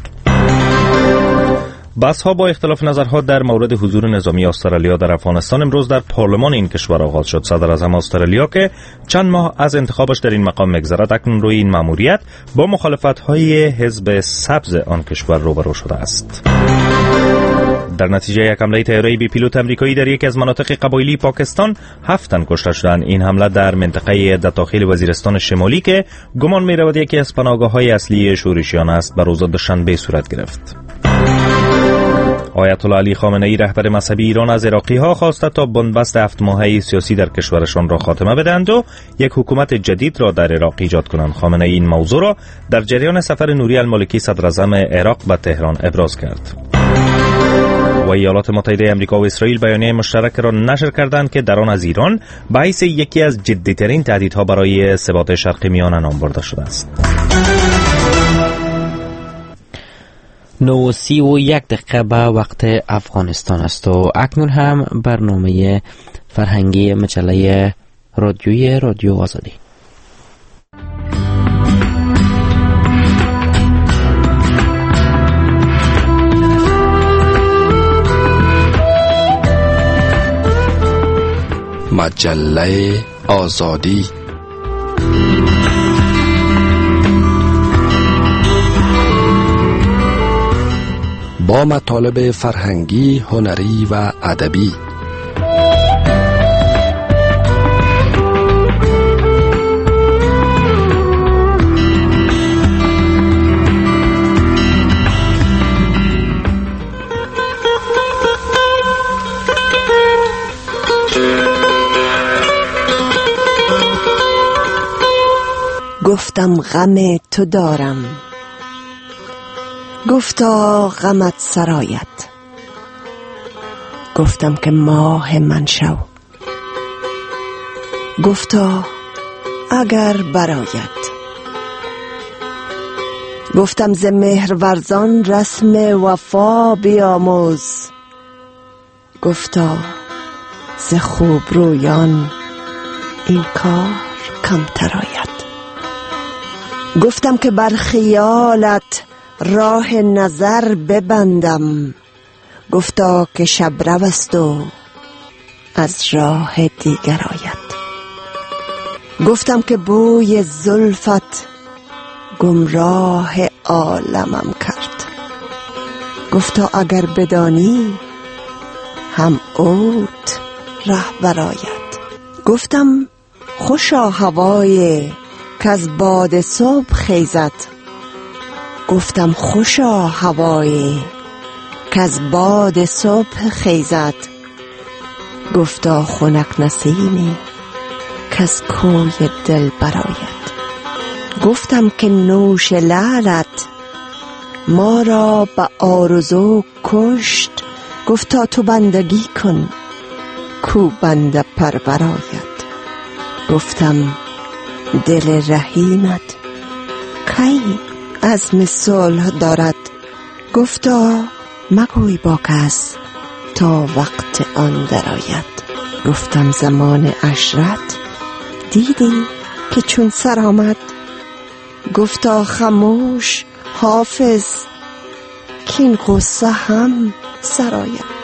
Speaker 2: بحث‌ها با اختلاف نظرها در مورد حضور نظامی استرالیا در افغانستان امروز در پارلمان این کشور آغاز شد. صدر اعظم استرالیا که چند ماه از انتخابش در این مقام می‌گذرد، اکنون روی این مأموریت با مخالفت‌های حزب سبز آن کشور روبرو شده است. در نتیجه یک حمله طیاره‌ای بی پیلوت امریکایی در یکی از مناطق قبایلی پاکستان 7 تن کشته شدند. این حمله در منطقه داخل وزیرستان شمالی که گمان می‌رود یکی از پناهگاه‌های اصلی شورشیان است، بر روز دوشنبه صورت گرفت. آیت الله علی خامنه ای رهبر مذهبی ایران از عراقی‌ها خواسته تا بنبست 7 ماهه سیاسی در کشورشان را خاتمه بدهند و یک حکومت جدید را در عراق ایجاد کنند. خامنه ای این موضوع را در جریان سفر نوری المالکی صدر اعظم عراق به تهران ابراز کرد. و ایالات متحده آمریکا و اسرائیل بیانیه مشترک را نشر کردند که در آن از ایران به حیث یکی از جدی‌ترین تهدیدها برای ثبات شرق میانه نام برده شده است.
Speaker 1: 9:31 به وقت افغانستان است و اکنون هم برنامه فرهنگی مجله رادیویی رادیو آزادی.
Speaker 12: مجله آزادی با مطالب فرهنگی، هنری و ادبی.
Speaker 13: گفتم غم تو دارم، گفتا غمت سرایت. گفتم که ماه من شو، گفتا اگر برایت. گفتم ز مهرورزان رسم وفا بیاموز، گفتا ز خوب رویان این کار کمتر آید. گفتم که بر خیالت راه نظر ببندم، گفتا که شبرو است و از راه دیگر آید. گفتم که بوی زلفت گمراه عالمم کرد، گفتا اگر بدانی هم اوت رهبر آید. گفتم خوشا هوای کز باد صبح خیزد، گفتم خوشا هوای کز باد صبح خیزد. گفتا خنک نسیمی کز کوی دل براید. گفتم که نوش لعلت ما را به آرزو کشت، گفتا تو بندگی کن کو بنده پروراید. گفتم دل رحیمت کی عزم صلح دارد. گفتا مگوی با کس تا وقت آن درآید. گفتم زمان عشرت دیدی که چون سر آمد. گفتا خاموش حافظ کین غصه هم سر آید.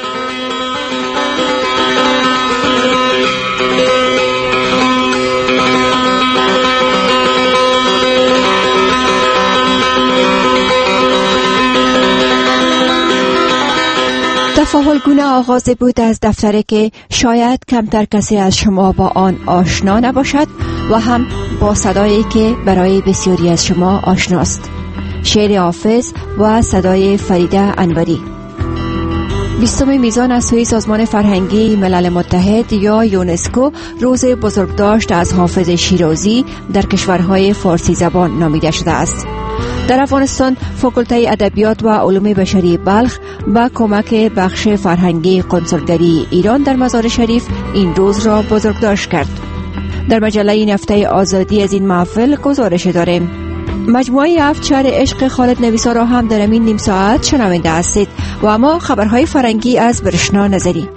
Speaker 14: تفاعلگونه آغاز بود از دفتری که شاید کمتر کسی از شما با آن آشنا نباشد و هم با صدایی که برای بسیاری از شما آشناست. شعر حافظ و صدای فریده انوری. 20 میزان از سوی سازمان فرهنگی ملل متحد یا یونسکو روز بزرگداشت از حافظ شیرازی در کشورهای فارسی زبان نامیده شده است. در افغانستان فاکولته ادبیات و علوم بشری بلخ با کمک بخش فرهنگی کنسولگری ایران در مزار شریف این روز را بزرگداشت کرد. در مجله این هفته آزادی از این محفل گزارش داریم. مجموعه 7 شعر عشق خالد نویسا را هم در این نیم ساعت شنونده هستید و اما خبرهای فرهنگی از برشنا نظری.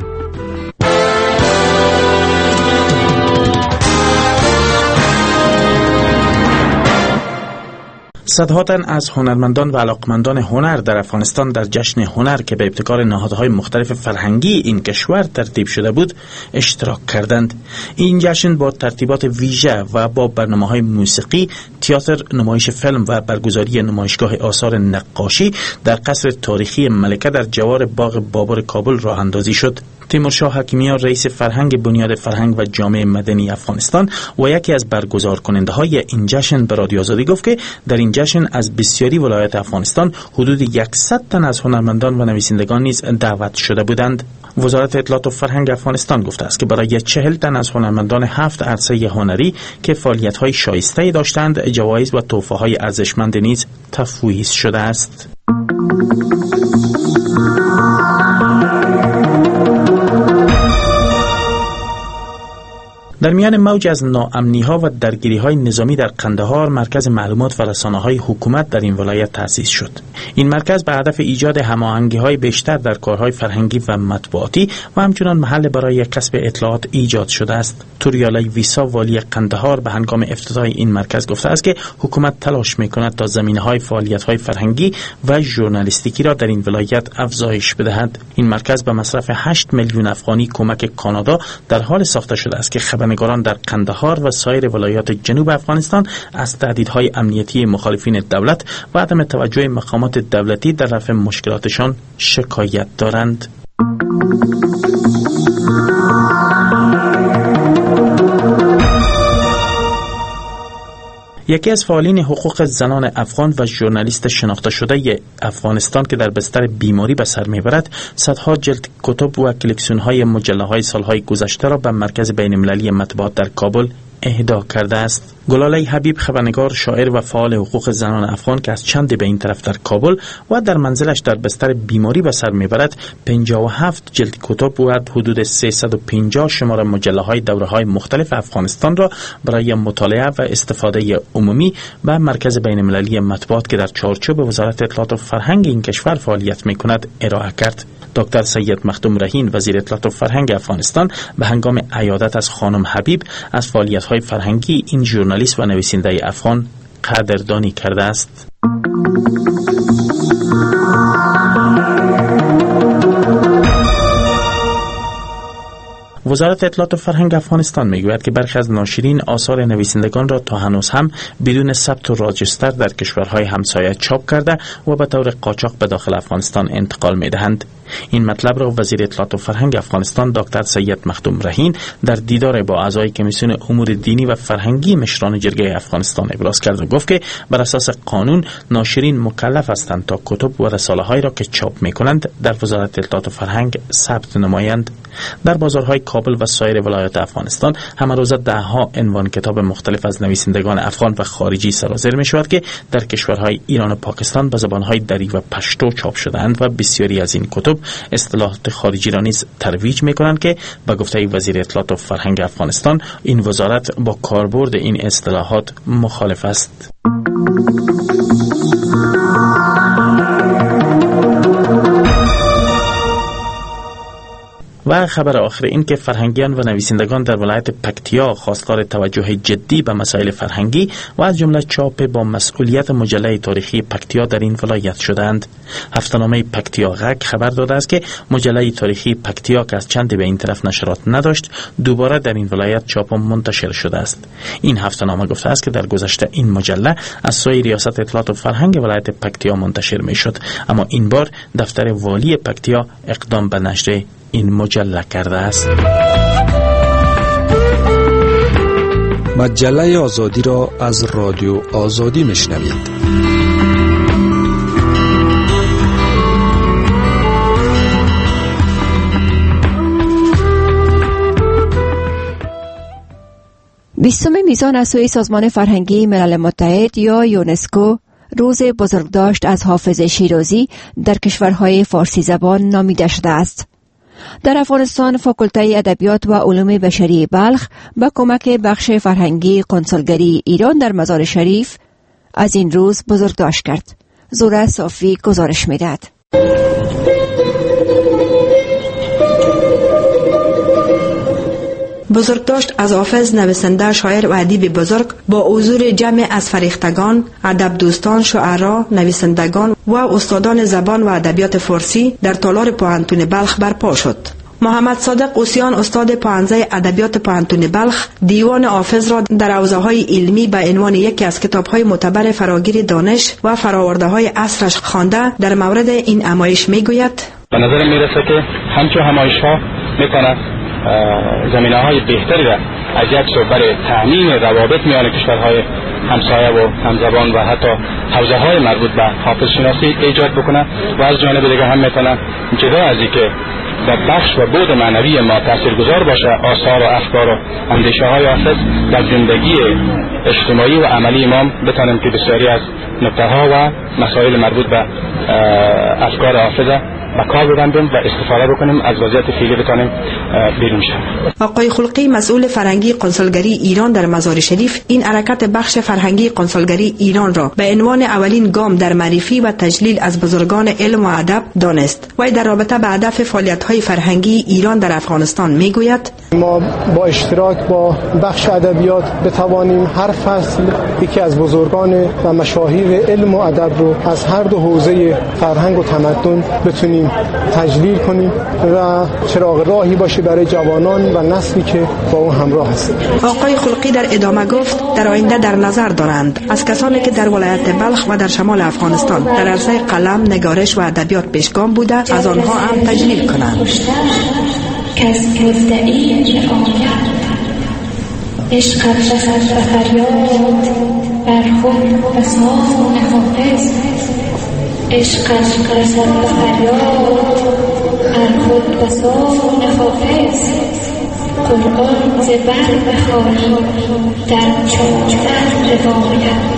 Speaker 15: صدها تن از هنرمندان و علاقمندان هنر در افغانستان در جشن هنر که به ابتکار نهادهای مختلف فرهنگی این کشور ترتیب شده بود اشتراک کردند. این جشن با ترتیبات ویژه و با برنامه‌های موسیقی، تئاتر، نمایش فیلم و برگزاری نمایشگاه آثار نقاشی در قصر تاریخی ملکه در جوار باغ بابر کابل راه اندازی شد. تیمورشاه حکیمیان رئیس فرهنگ بنیاد فرهنگ و جامعه مدنی افغانستان و یکی از برگزار کننده های این جشن به رادیو آزادی گفت که در این جشن از بسیاری ولایات افغانستان حدود 100 تن از هنرمندان و نویسندگان نیز دعوت شده بودند. وزارت اطلاعات و فرهنگ افغانستان گفته است که برای 40 تن از هنرمندان 7 عرصه هنری که فعالیت‌های شایسته داشتند جوایز و تحفه‌های ارزشمند نیز تفویض شده است. در میان موج از ناامنی‌ها و درگیری‌های نظامی در قندهار، مرکز معلومات و رسانه‌های حکومت در این ولایت تأسیس شد. این مرکز به هدف ایجاد هماهنگی‌های بیشتر در کارهای فرهنگی و مطبوعاتی و همچنین محل برای کسب اطلاعات ایجاد شده است. توریالای ویسا والی قندهار به هنگام افتتاح این مرکز گفته است که حکومت تلاش می‌کند تا زمینه‌های فعالیت‌های فرهنگی و ژورنالیستیکی را در این ولایت افزایش بدهد. این مرکز به مصرف 8 میلیون افغانی کمک کانادا در حال ساخته شده است که خبرنگاران در قندهار و سایر ولایات جنوب افغانستان از تهدیدهای امنیتی مخالفین دولت و عدم توجه مقامات دولتی در رفع مشکلاتشان شکایت دارند. یکی از فعالین حقوق زنان افغان و ژورنالیست شناخته شده افغانستان که در بستر بیماری به سر میبرد، صدها جلد کتب و کلکسیون‌های مجله‌های سالهای گذشته را به مرکز بین‌المللی مطبوعات در کابل اهدا کرده است. گلاله حبیب خبرنگار، شاعر و فعال حقوق زنان افغان که از چند به این طرف در کابل و در منزلش در بستر بیماری به سر میبرد، 57 جلد کتب و حدود 350 شماره مجله‌های دوره‌های مختلف افغانستان را برای مطالعه و استفاده عمومی به مرکز بین‌المللی مطبوعات که در چارچوب وزارت اطلاعات و فرهنگ این کشور فعالیت می‌کند ارائه کرد. دکتر سید مخدوم رهین وزیر اطلاعات و فرهنگ افغانستان به هنگام عیادت از خانم حبیب از فعالیت‌های فرهنگی این ژورنالیست و نویسنده افغان قدردانی کرده است. وزارت اطلاعات و فرهنگ افغانستان میگوید که برخی از ناشرین آثار نویسندگان را تا هنوز هم بدون ثبت و راجستر در کشورهای همسایه چاپ کرده و به طور قاچاق به داخل افغانستان انتقال میدهند. این مطلب را وزیر اطلاعات و فرهنگ افغانستان دکتر سید مخدوم رهین در دیدار با اعضای کمیسیون امور دینی و فرهنگی مشران جرگه افغانستان ابراز کرد و گفت که بر اساس قانون ناشرین مکلف هستند تا کتب و رساله‌هایی را که چاپ می‌کنند در وزارت اطلاعات و فرهنگ ثبت نمایند. در بازارهای کابل و سایر ولایات افغانستان همه روزه دهها عنوان کتاب مختلف از نویسندگان افغان و خارجی سرازیر می شود که در کشورهای ایران و پاکستان به زبانهای دری و پشتو چاپ شده‌اند و بسیاری از این کتب اصطلاحات خارجی را نیز ترویج می کنند که به گفته وزیر اطلاعات و فرهنگ افغانستان این وزارت با کاربرد این اصطلاحات مخالف است. و خبر آخر این که فرهنگیان و نویسندگان در ولایت پکتیا خواستار توجه جدی به مسائل فرهنگی و از جمله چاپ با مسئولیت مجله تاریخی پکتیا در این ولایت شدند. هفته‌نامه پکتیا غک خبر داده است که مجله تاریخی پکتیا که از چندی به این طرف نشرات نداشت دوباره در این ولایت چاپ و منتشر شده است. این هفته‌نامه گفته است که در گذشته این مجله از سوی ریاست اطلاعات و فرهنگ ولایت پکتیا منتشر می‌شد، اما این بار دفتر والی پکتیا اقدام به نشر این مجله کرده است.
Speaker 12: مجله آزادی را از رادیو آزادی میشنوید.
Speaker 14: بیستم میزان از سوی سازمان فرهنگی ملل متحد یا یونسکو روز بزرگداشت از حافظ شیرازی در کشورهای فارسی زبان نامیده شده است. در افغانستان فاکولته ادبیات و علوم بشری بلخ با کمک بخش فرهنگی کنسولگری ایران در مزار شریف از این روز بزرگداشت کرد. زوره صافی گزارش می‌دهد.
Speaker 16: بزرگداشت از حافظ نویسنده شاعر و ادیب بزرگ با حضور جمع از فریختگان، ادب دوستان، شاعران، نویسندگان و استادان زبان و ادبیات فارسی در تالار پوهنتون بلخ برپا شد. محمد صادق اوسیان استاد پوهنځی ادبیات پوهنتون بلخ دیوان حافظ را در حوزه‌های علمی به عنوان یکی از کتاب‌های معتبر فراگیر دانش و فراورده‌های عصرش خوانده در مورد این همایش می‌گوید:
Speaker 17: به نظر می‌رسد که همچون همایش‌ها می‌کند زمینه‌های بهتری را از یک سو برای تأمین روابط میان کشورهای همسایه و همزبان و حتی حوزه‌های مربوط به حافظ شناسی ایجاد بکنه و از جانب دیگر هم میتونه جدا از اینکه در بخش و بعد معنوی ما تاثیرگذار باشه آثار و افکار و اندیشه‌های حافظ در زندگی اجتماعی و عملی ما بتونیم که بسیاری از نکته‌ها و مسائل مربوط به افکار حافظ با کار ببندیم و استفاده بکنیم از وضعیت فعلی بتونیم بیرون شیم.
Speaker 16: آقای خلقی مسئول فرهنگی کنسولگری ایران در مزار شریف این حرکت بخش فرهنگی کنسولگری ایران را به عنوان اولین گام در معرفی و تجلیل از بزرگان علم و ادب دانست و در رابطه به هدف فعالیت‌های فرهنگی ایران در افغانستان میگوید:
Speaker 18: ما با اشتراک با بخش ادبیات بتوانیم هر فصل یکی از بزرگان و مشاهیر علم و ادب رو از هر دو حوزه فرهنگ و تمدن بتونیم تجلیل کنیم و چراغ راهی باشه برای جوانان و نسلی که با اون همراه هست.
Speaker 16: آقای خلقی در ادامه گفت در آینده در نظر دارند از کسانی که در ولایت بلخ و در شمال افغانستان در عرصه قلم، نگارش و ادبیات پیشگام بوده از آنها هم تجلیل کنند.
Speaker 19: کس مدعی رعایت عشق رسد و فریاد بر خود بسان حافظ عشق رسد و فریاد بر خود بسان حافظ قرآن زبر بخوانی در 14 روایت.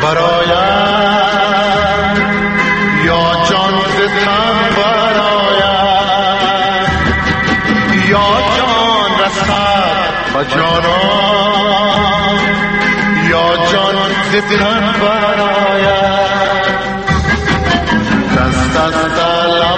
Speaker 20: برایم یا جان ز تن برایم یا جان رسد و جانان یا جان ز تن برایم دست از طلب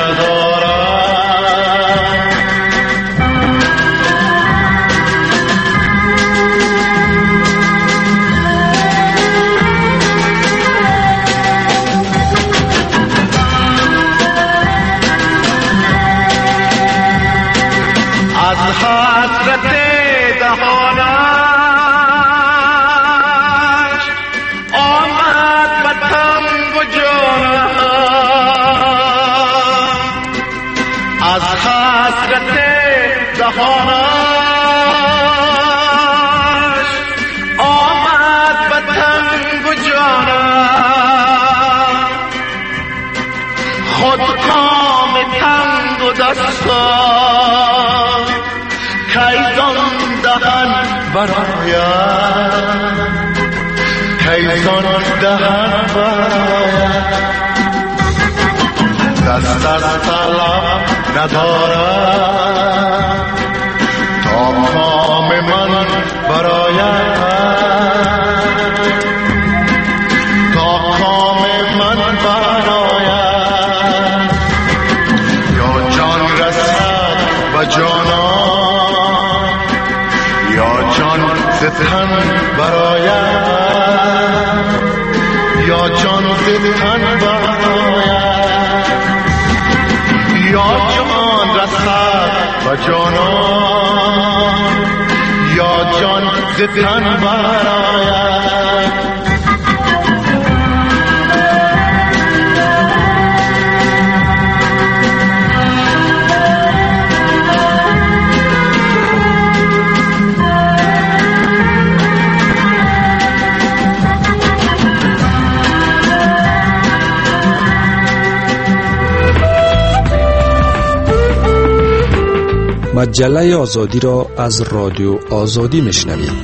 Speaker 20: حسرت دهانش آمد به تنگ و جانم از حسرت دهانش آمد به تنگ و جانم خود کام تنگ و دستان کیزان دهن برایم کیزان دهن برایم دست از طلب ندارم تا کام من برایم تا کام من برایم یا جان رسد و جانان یا جان ز تن برایم یا جان ز تن برایم یا جان رسد و جانان یا جان ز تن برایم
Speaker 12: مجله آزادی را از رادیو آزادی میشنوید.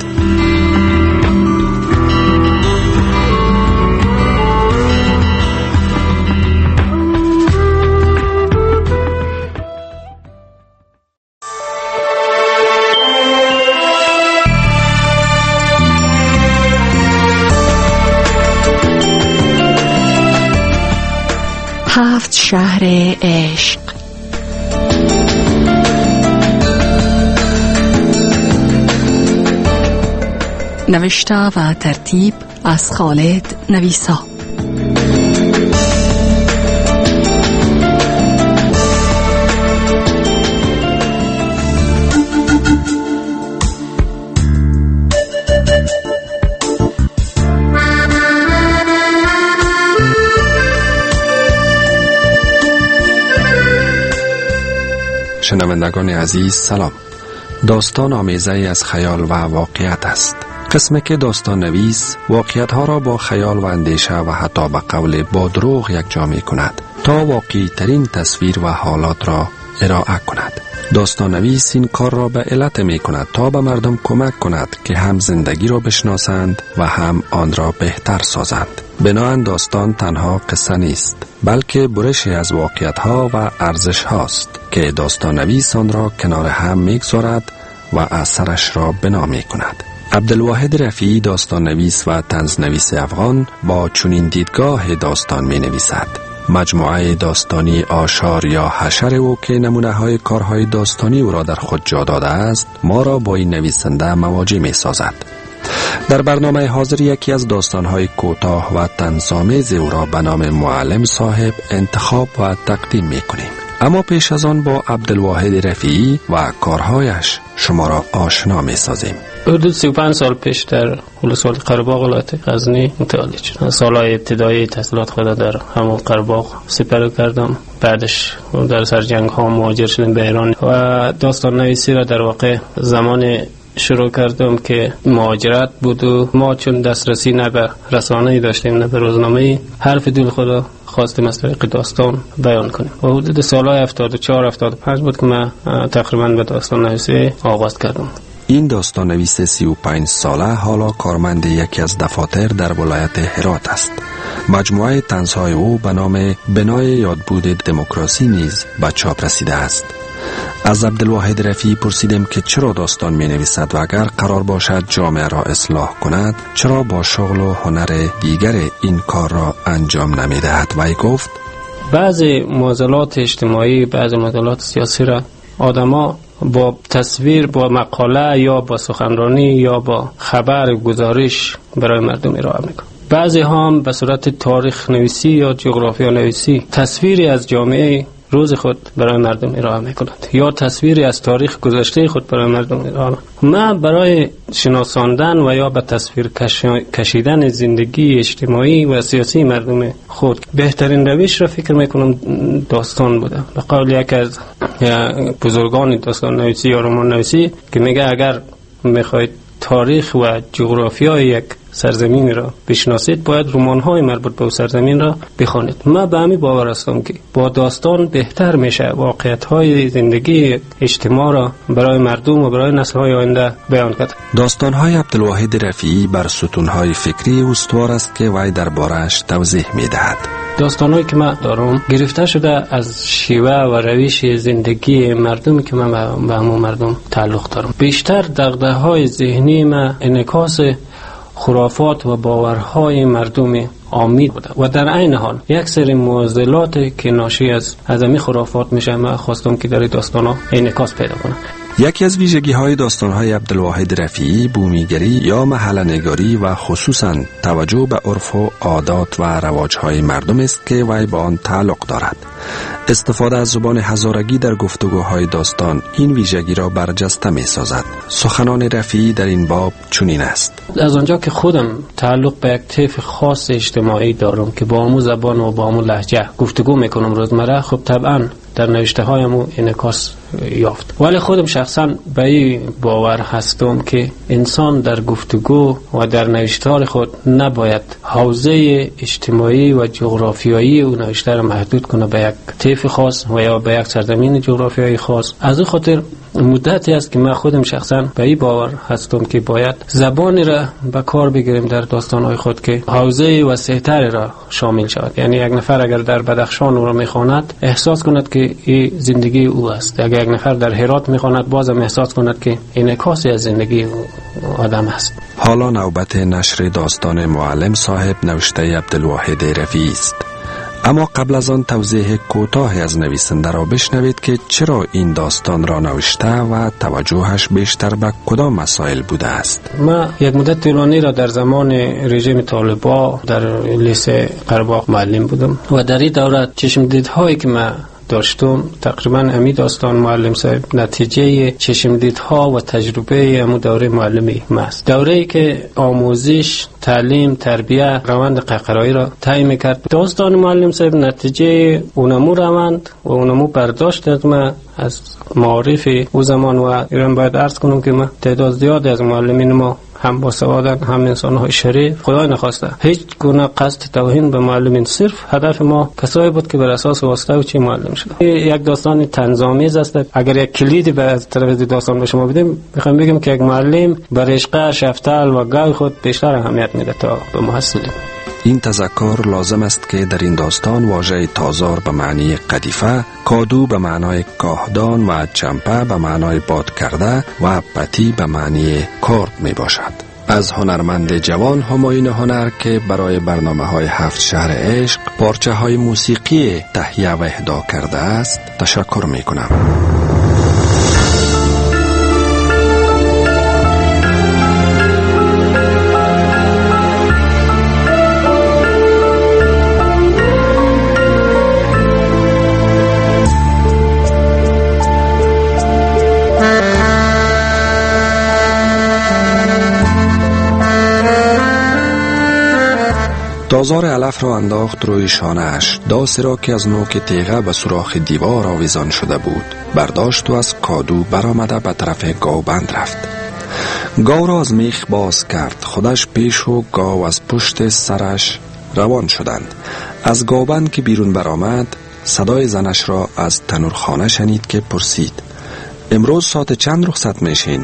Speaker 7: هفت شهر عشق. نوشته و ترتیب از خالد نویسا.
Speaker 12: شنوندگان عزیز سلام. داستان آمیزه از خیال و واقعیت است. قسمی که داستان نویس واقعیت ها را با خیال و اندیشه و حتی به قول با دروغ یک جا می کند تا واقعی ترین تصویر و حالات را ارائه کند. داستان نویس این کار را به علت می کند تا به مردم کمک کند که هم زندگی را بشناسند و هم آن را بهتر سازند. بنابراین داستان تنها قصه نیست، بلکه برشی از واقعیت ها و ارزش هاست که داستان نویس آن را کنار هم میگذارد و اثرش را بنا می کند. عبدالواحد رفیعی داستان نویس و طنز نویس افغان با چنین دیدگاه داستان می نویسد. مجموعه داستانی آشار یا حشر او که نمونه های کارهای داستانی او را در خود جا داده است ما را با این نویسنده مواجه می سازد. در برنامه حاضر یکی از داستانهای کوتاه و طنزآمیز او را به نام معلم صاحب انتخاب و تقدیم می کنیم. اما پیش از آن با عبدالواحد رفیعی و کارهایش شما را آشنا می سازیم.
Speaker 21: حدود 35 سال پیش در ولسوالی قره‌باغ ولایت غزنی متولد شدم. سالهای ابتدایی تحصیلات خود در همون قره‌باغ سپری کردم. بعدش در سر جنگ ها مهاجر شدم به ایران و داستان نویسی را در واقع زمان شروع کردم که مهاجرت بود و ما چون دسترسی نه به رسانه‌ای داشتیم نه به روزنامه‌ای، حرف دل خدا خواستیم از طریق داستان بیان کنیم. و حدود سالهای 74 75 بود که من تقریبا به داستان نویسی آغاز کردم.
Speaker 12: این داستان نویس 35 ساله حالا کارمند یکی از دفاتر در ولایت هرات است. مجموعه طنزهای او به نام بنای یادبود دموکراسی نیز به چاپ رسیده است. از عبدالواحد رفیعی پرسیدیم که چرا داستان می نویسد و اگر قرار باشد جامعه را اصلاح کند چرا با شغل و هنر دیگر این کار را انجام نمی دهد. و گفت
Speaker 21: بعضی معضلات اجتماعی، بعضی معضلات سیاسی را آدما با تصویر، با مقاله یا با سخنرانی یا با خبر گزارش برای مردم ارائه میکنند. بعضی هم به صورت تاریخ نویسی یا جغرافیا نویسی تصویری از جامعه روز خود برای مردم ارائه میکنند یا تصویری از تاریخ گذشته خود برای مردم ارائه. من برای شناساندن و یا به تصویر کشیدن زندگی اجتماعی و سیاسی مردم خود بهترین روش را فکر میکنم داستان بوده. به قول یک از بزرگان داستان نویسی یا رمان نویسی که میگه اگر میخواید تاریخ و جغرافیای یک سرزمین را بشناسید باید رمان‌های مربوط به سرزمین را بخوانید. من به همین باور هستم که با داستان بهتر میشه واقعیت‌های زندگی اجتماع را برای مردم و برای نسل‌های آینده بیان کرد.
Speaker 12: داستان‌های عبدالواحد رفیعی بر ستون‌های فکری استوار است که وی درباره‌اش توضیح می‌دهد.
Speaker 21: داستان‌هایی که من دارم گرفته شده از شیوه و روش زندگی مردمی که من به همون مردم تعلق دارم. بیشتر دغدغه‌های ذهنی من انعکاس خرافات و باورهای مردم عامی بوده و در عین حال یک سری معضلاتی که ناشی از این خرافات میشه من خواستم که در داستانا انعکاس پیدا کنه.
Speaker 12: یکی از ویژگی‌های داستان‌های عبدالواحد رفیعی بومیگری یا محله‌نگاری و خصوصاً توجه به عرف و عادات و رواج‌های مردم است که وی با آن تعلق دارد. استفاده از زبان هزارگی در گفتگوهای داستان این ویژگی را برجسته می‌سازد. سخنان رفیعی در این باب چنین است:
Speaker 21: از آنجا که خودم تعلق به یک طیف خاص اجتماعی دارم که با همون زبان و با همون لهجه گفتگو میکنم روزمره، خب طبعاً در نوشته هایم انعکاس یافت. ولی خودم شخصا به این باور هستم که انسان در گفتگو و در نوشتار خود نباید حوزه اجتماعی و جغرافیایی او نوشته را محدود کنه به یک طیف خاص و یا به یک سرزمین جغرافیایی خاص. از این خاطر مدتی است که من خودم شخصا به این باور هستم که باید زبانی را به کار بگیریم در داستان‌های خود که حوزه وسیع‌تری را شامل شود. یعنی یک نفر اگر در بدخشان او را می‌خواند احساس کند که این زندگی او است. اگر یک نفر در هرات می‌خواند بازم احساس کند که انعکاسی از زندگی آدم است.
Speaker 12: حالا نوبت نشر داستان معلم صاحب نوشته عبدالواحد رفیعی است. اما قبل از آن توضیح کوتاهی از نویسنده را بشنوید که چرا این داستان را نوشته و توجهش بیشتر به کدام مسائل بوده است.
Speaker 21: من یک مدت طولانی را در زمان رژیم طالبان در لیسه قره‌باغ معلم بودم و در این دوره چشمدیدهایی که من داشتم تقریبا امی داستان معلم صاحب نتیجه چشمدیدها و تجربه امو دوره معلمی است. دوره‌ای که آموزش، تعلیم، تربیه روند قهقرایی را طی می‌کرد. داستان معلم صاحب نتیجه اونمو روند و اونمو برداشت از من از معارف او زمان و ایران باید عرض کنم که من تعداد زیادی از معلمین ما هم با سوادن هم انسان‌های شریف خدای نخواسته هیچ گونه قصد توهین به معلمین، صرف هدف ما کسایی بود که بر اساس واسطه و چی معلم شده. یک داستان طنزآمیز است. اگر یک کلیدی به از طرف داستان به شما بدیم میخوام بگم که یک معلم بر عشق شفتل و گاو خود بیشتر اهمیت میده تا به محصلین.
Speaker 12: این تذکر لازم است که در این داستان واژه تازار به معنی قدیفه، کادو به معنای کاهدان و چمپه به معنای باد کرده و پتی به معنی کرد می باشد. از هنرمند جوان همایون هنر که برای برنامه‌های 7 شهر عشق پارچه‌های موسیقی تهیه و اهدا کرده است تشکر می کنم. تازار علف را انداخت روی شانه‌اش، داستی را که از نوک تیغه به سوراخ دیوار آویزان شده بود برداشت و از کادو برآمده به طرف گاوبند رفت. گاو را از میخ باز کرد، خودش پیش و گاو از پشت سرش روان شدند. از گاوبند که بیرون برآمد صدای زنش را از تنورخانه شنید که پرسید: امروز ساعت چند رخصت میشین؟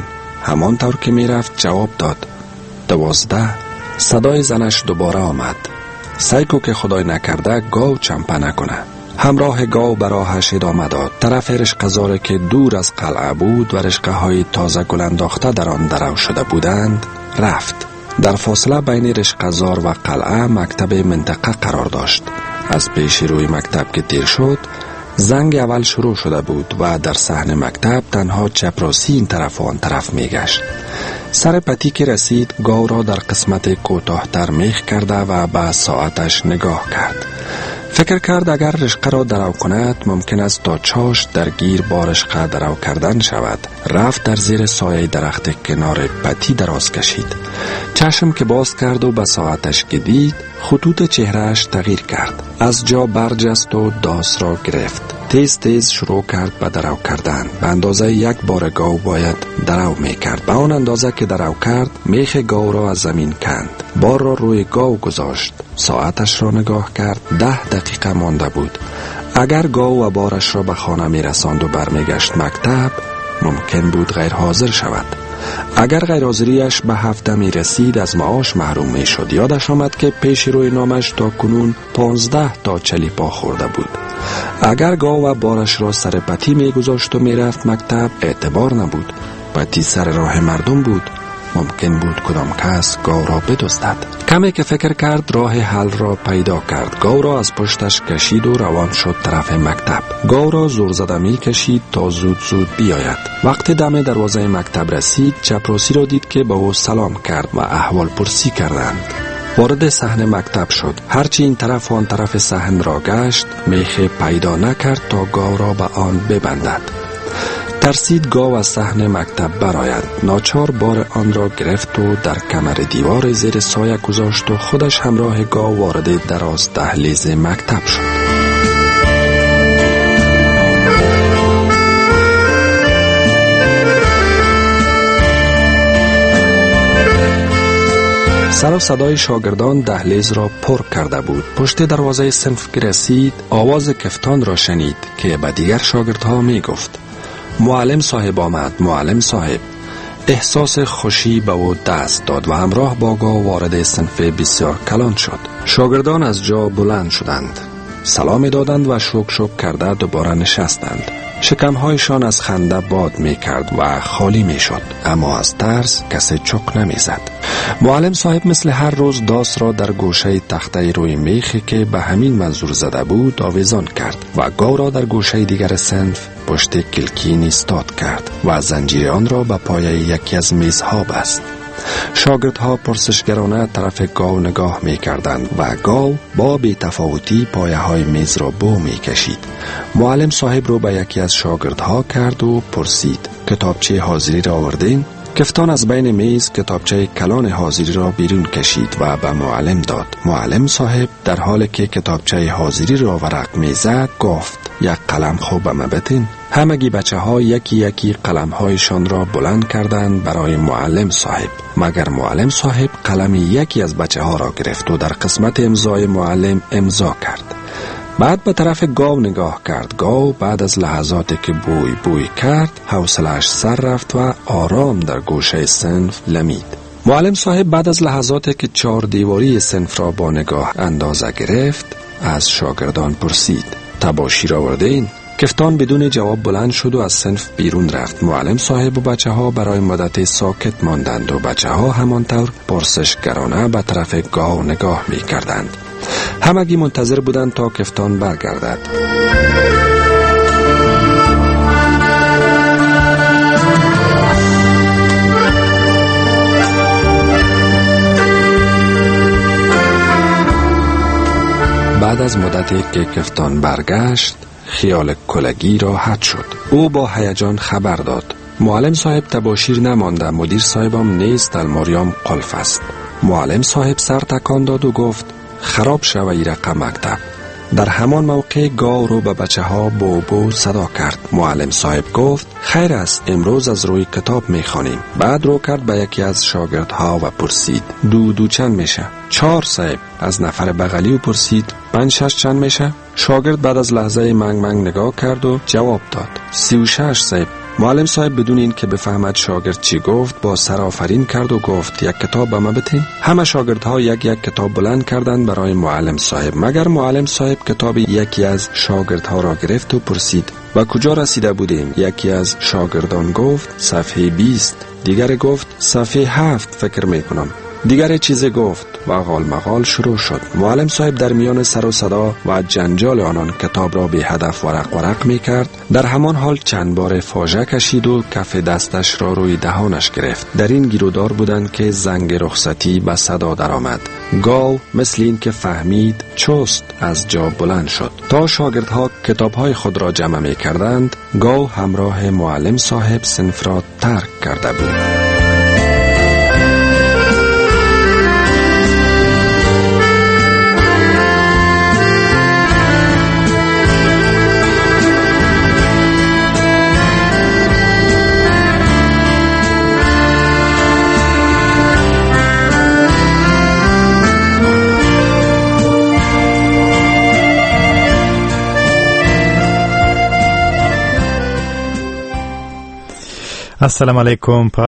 Speaker 12: همانطور که می رفت جواب داد. 12. صدای زنش دوباره آمد. سعی کو که خدای نکرده گاو چمپه نکنه. همراه گاو براهش ادامه داد. طرف رشقه‌زاره که دور از قلعه بود و رشقه‌های تازه گل انداخته در آن درو شده بودند رفت. در فاصله بین رشقه‌زار و قلعه مکتب منطقه قرار داشت. از پیش روی مکتب که تیر شد زنگ اول شروع شده بود و در صحن مکتب تنها چپراسی این طرف و آن طرف می گشت. سر پتی که رسید گاو را در قسمت کوتاه‌تر میخ کرده و به ساعتش نگاه کرد. فکر کرد اگر رشقه را درو کند ممکن است تا چاش درگیر با رشقه درو کردن شود. رفت در زیر سایه درخت کنار پتی دراز کشید. چشم که باز کرد و به ساعتش که دید خطوط چهرهش تغییر کرد. از جا برجست و داس را گرفت. تیز تیز شروع کرد به درو کردن. به اندازه یک بار گاو باید درو می کرد. به آن اندازه که درو کرد میخ گاو را از زمین کند. بار را روی گاو گذاشت. ساعتش را نگاه کرد. 10 دقیقه مانده بود. اگر گاو و بارش را به خانه می رساند و برمیگشت مکتب ممکن بود غیر حاضر شود. اگر غیر حاضریش به 7 می رسید از معاش محروم می شد. یادش آمد که پیش روی نامش تا کنون 15 تا چلیپا خورده بود. اگر گاو و بارش را سر پتی می گذاشت و می رفت مکتب اعتبار نبود. پتی سر راه مردم بود. ممکن بود کدام کس گاو را بدزدد. کمی که فکر کرد راه حل را پیدا کرد. گاو را از پشتش کشید و روان شد طرف مکتب. گاو را زور زده می کشید تا زود زود بیاید. وقتی دم دروازه مکتب رسید چپراسی را دید که به او سلام کرد و احوال پرسی کردند. وارد صحن مکتب شد. هرچی این طرف و آن طرف صحن را گشت میخ پیدا نکرد تا گاو را به آن ببندد. ترسید گاو از صحن مکتب براید. ناچار بار آن را گرفت و در کمر دیوار زیر سایه گذاشت و خودش همراه گاو وارد دراز دهلیز مکتب شد. سر و صدای شاگردان دهلیز را پر کرده بود. پشت دروازه صنف که رسید آواز کفتان را شنید که به دیگر شاگردها می گفت معلم صاحب آمد، معلم صاحب. احساس خوشی به او دست داد و همراه با گاو وارد صنف بسیار کلان شد. شاگردان از جا بلند شدند، سلام دادند و شوک شوک کرده دوباره نشستند. شکمهایشان از خنده باد می کرد و خالی می شد، اما از ترس کسی چک نمی زد. معلم صاحب مثل هر روز داس را در گوشه تخته روی میخی که به همین منظور زده بود آویزان کرد و گاو را در گوشه دیگر صنف پشت کلکین ایستاد کرد و زنجیر آن را به پای یکی از میزها بست. شاگردها پرسشگرانه طرف گاو نگاه می کردند و گاو با بی‌تفاوتی پایه های میز را بو می کشید. معلم صاحب رو به یکی از شاگردها کرد و پرسید کتابچه حاضری را آوردین؟ کفتان از بین میز کتابچه کلان حاضری را بیرون کشید و به معلم داد. معلم صاحب در حالی که کتابچه حاضری را ورق میزد گفت یک قلم خوب بدین. همگی بچه ها یکی یکی قلم هایشان را بلند کردند برای معلم صاحب، مگر معلم صاحب قلم یکی از بچه ها را گرفت و در قسمت امضای معلم امضا کرد. بعد به طرف گاو نگاه کرد. گاو بعد از لحظاتی که بوی کرد حوصله‌اش سر رفت و آرام در گوشه صنف لمید. معلم صاحب بعد از لحظاتی که 4 دیواری صنف را با نگاه اندازه گرفت از شاگردان پرسید تباشیر آوردین؟ کفتان بدون جواب بلند شد و از صنف بیرون رفت. معلم صاحب و بچه ها برای مدت ساکت ماندند و بچه ها همانطور پرسشگرانه به طرف گاو نگاه می کردند. همگی منتظر بودند تا کفتان برگردد. بعد از مدتی که کفتان برگشت خیال کلگی راحت شد. او با هیجان خبر داد معلم صاحب تباشیر نمانده، مدیر صاحبم نیست، الماریام قلف است. معلم صاحب سر تکان داد و گفت خراب شوه ای رقم مکتب. در همان موقع گاو رو به بچه ها بو صدا کرد. معلم صاحب گفت خیر است، امروز از روی کتاب میخوانیم. بعد رو کرد به یکی از شاگردها و پرسید دو چند میشه؟ 4 صاحب. از نفر بغلی و پرسید 5-6 چند میشه؟ شاگرد بعد از لحظه منگ نگاه کرد و جواب داد 36 صاحب. معلم صاحب بدون این که بفهمد شاگرد چی گفت با سر آفرین کرد و گفت یک کتاب به ما بتین. همه شاگردها یک کتاب بلند کردند برای معلم صاحب، مگر معلم صاحب کتاب یکی از شاگردها را گرفت و پرسید و کجا رسیده بودیم؟ یکی از شاگردان گفت صفحه 20، دیگر گفت صفحه 7 فکر میکنم، دیگر چیزی گفت و غال مغال شروع شد. معلم صاحب در میان سر و صدا و جنجال آنان کتاب را به هدف ورق می کرد. در همان حال چند بار فاژه کشید و کف دستش را روی دهانش گرفت. در این گیرودار بودند که زنگ رخصتی به صدا درآمد. گال مثل این که فهمید چست از جا بلند شد. تا شاگردها کتابهای خود را جمع می کردند، گال همراه معلم صاحب صنف را ترک کرده بود.
Speaker 2: السلام علیکم.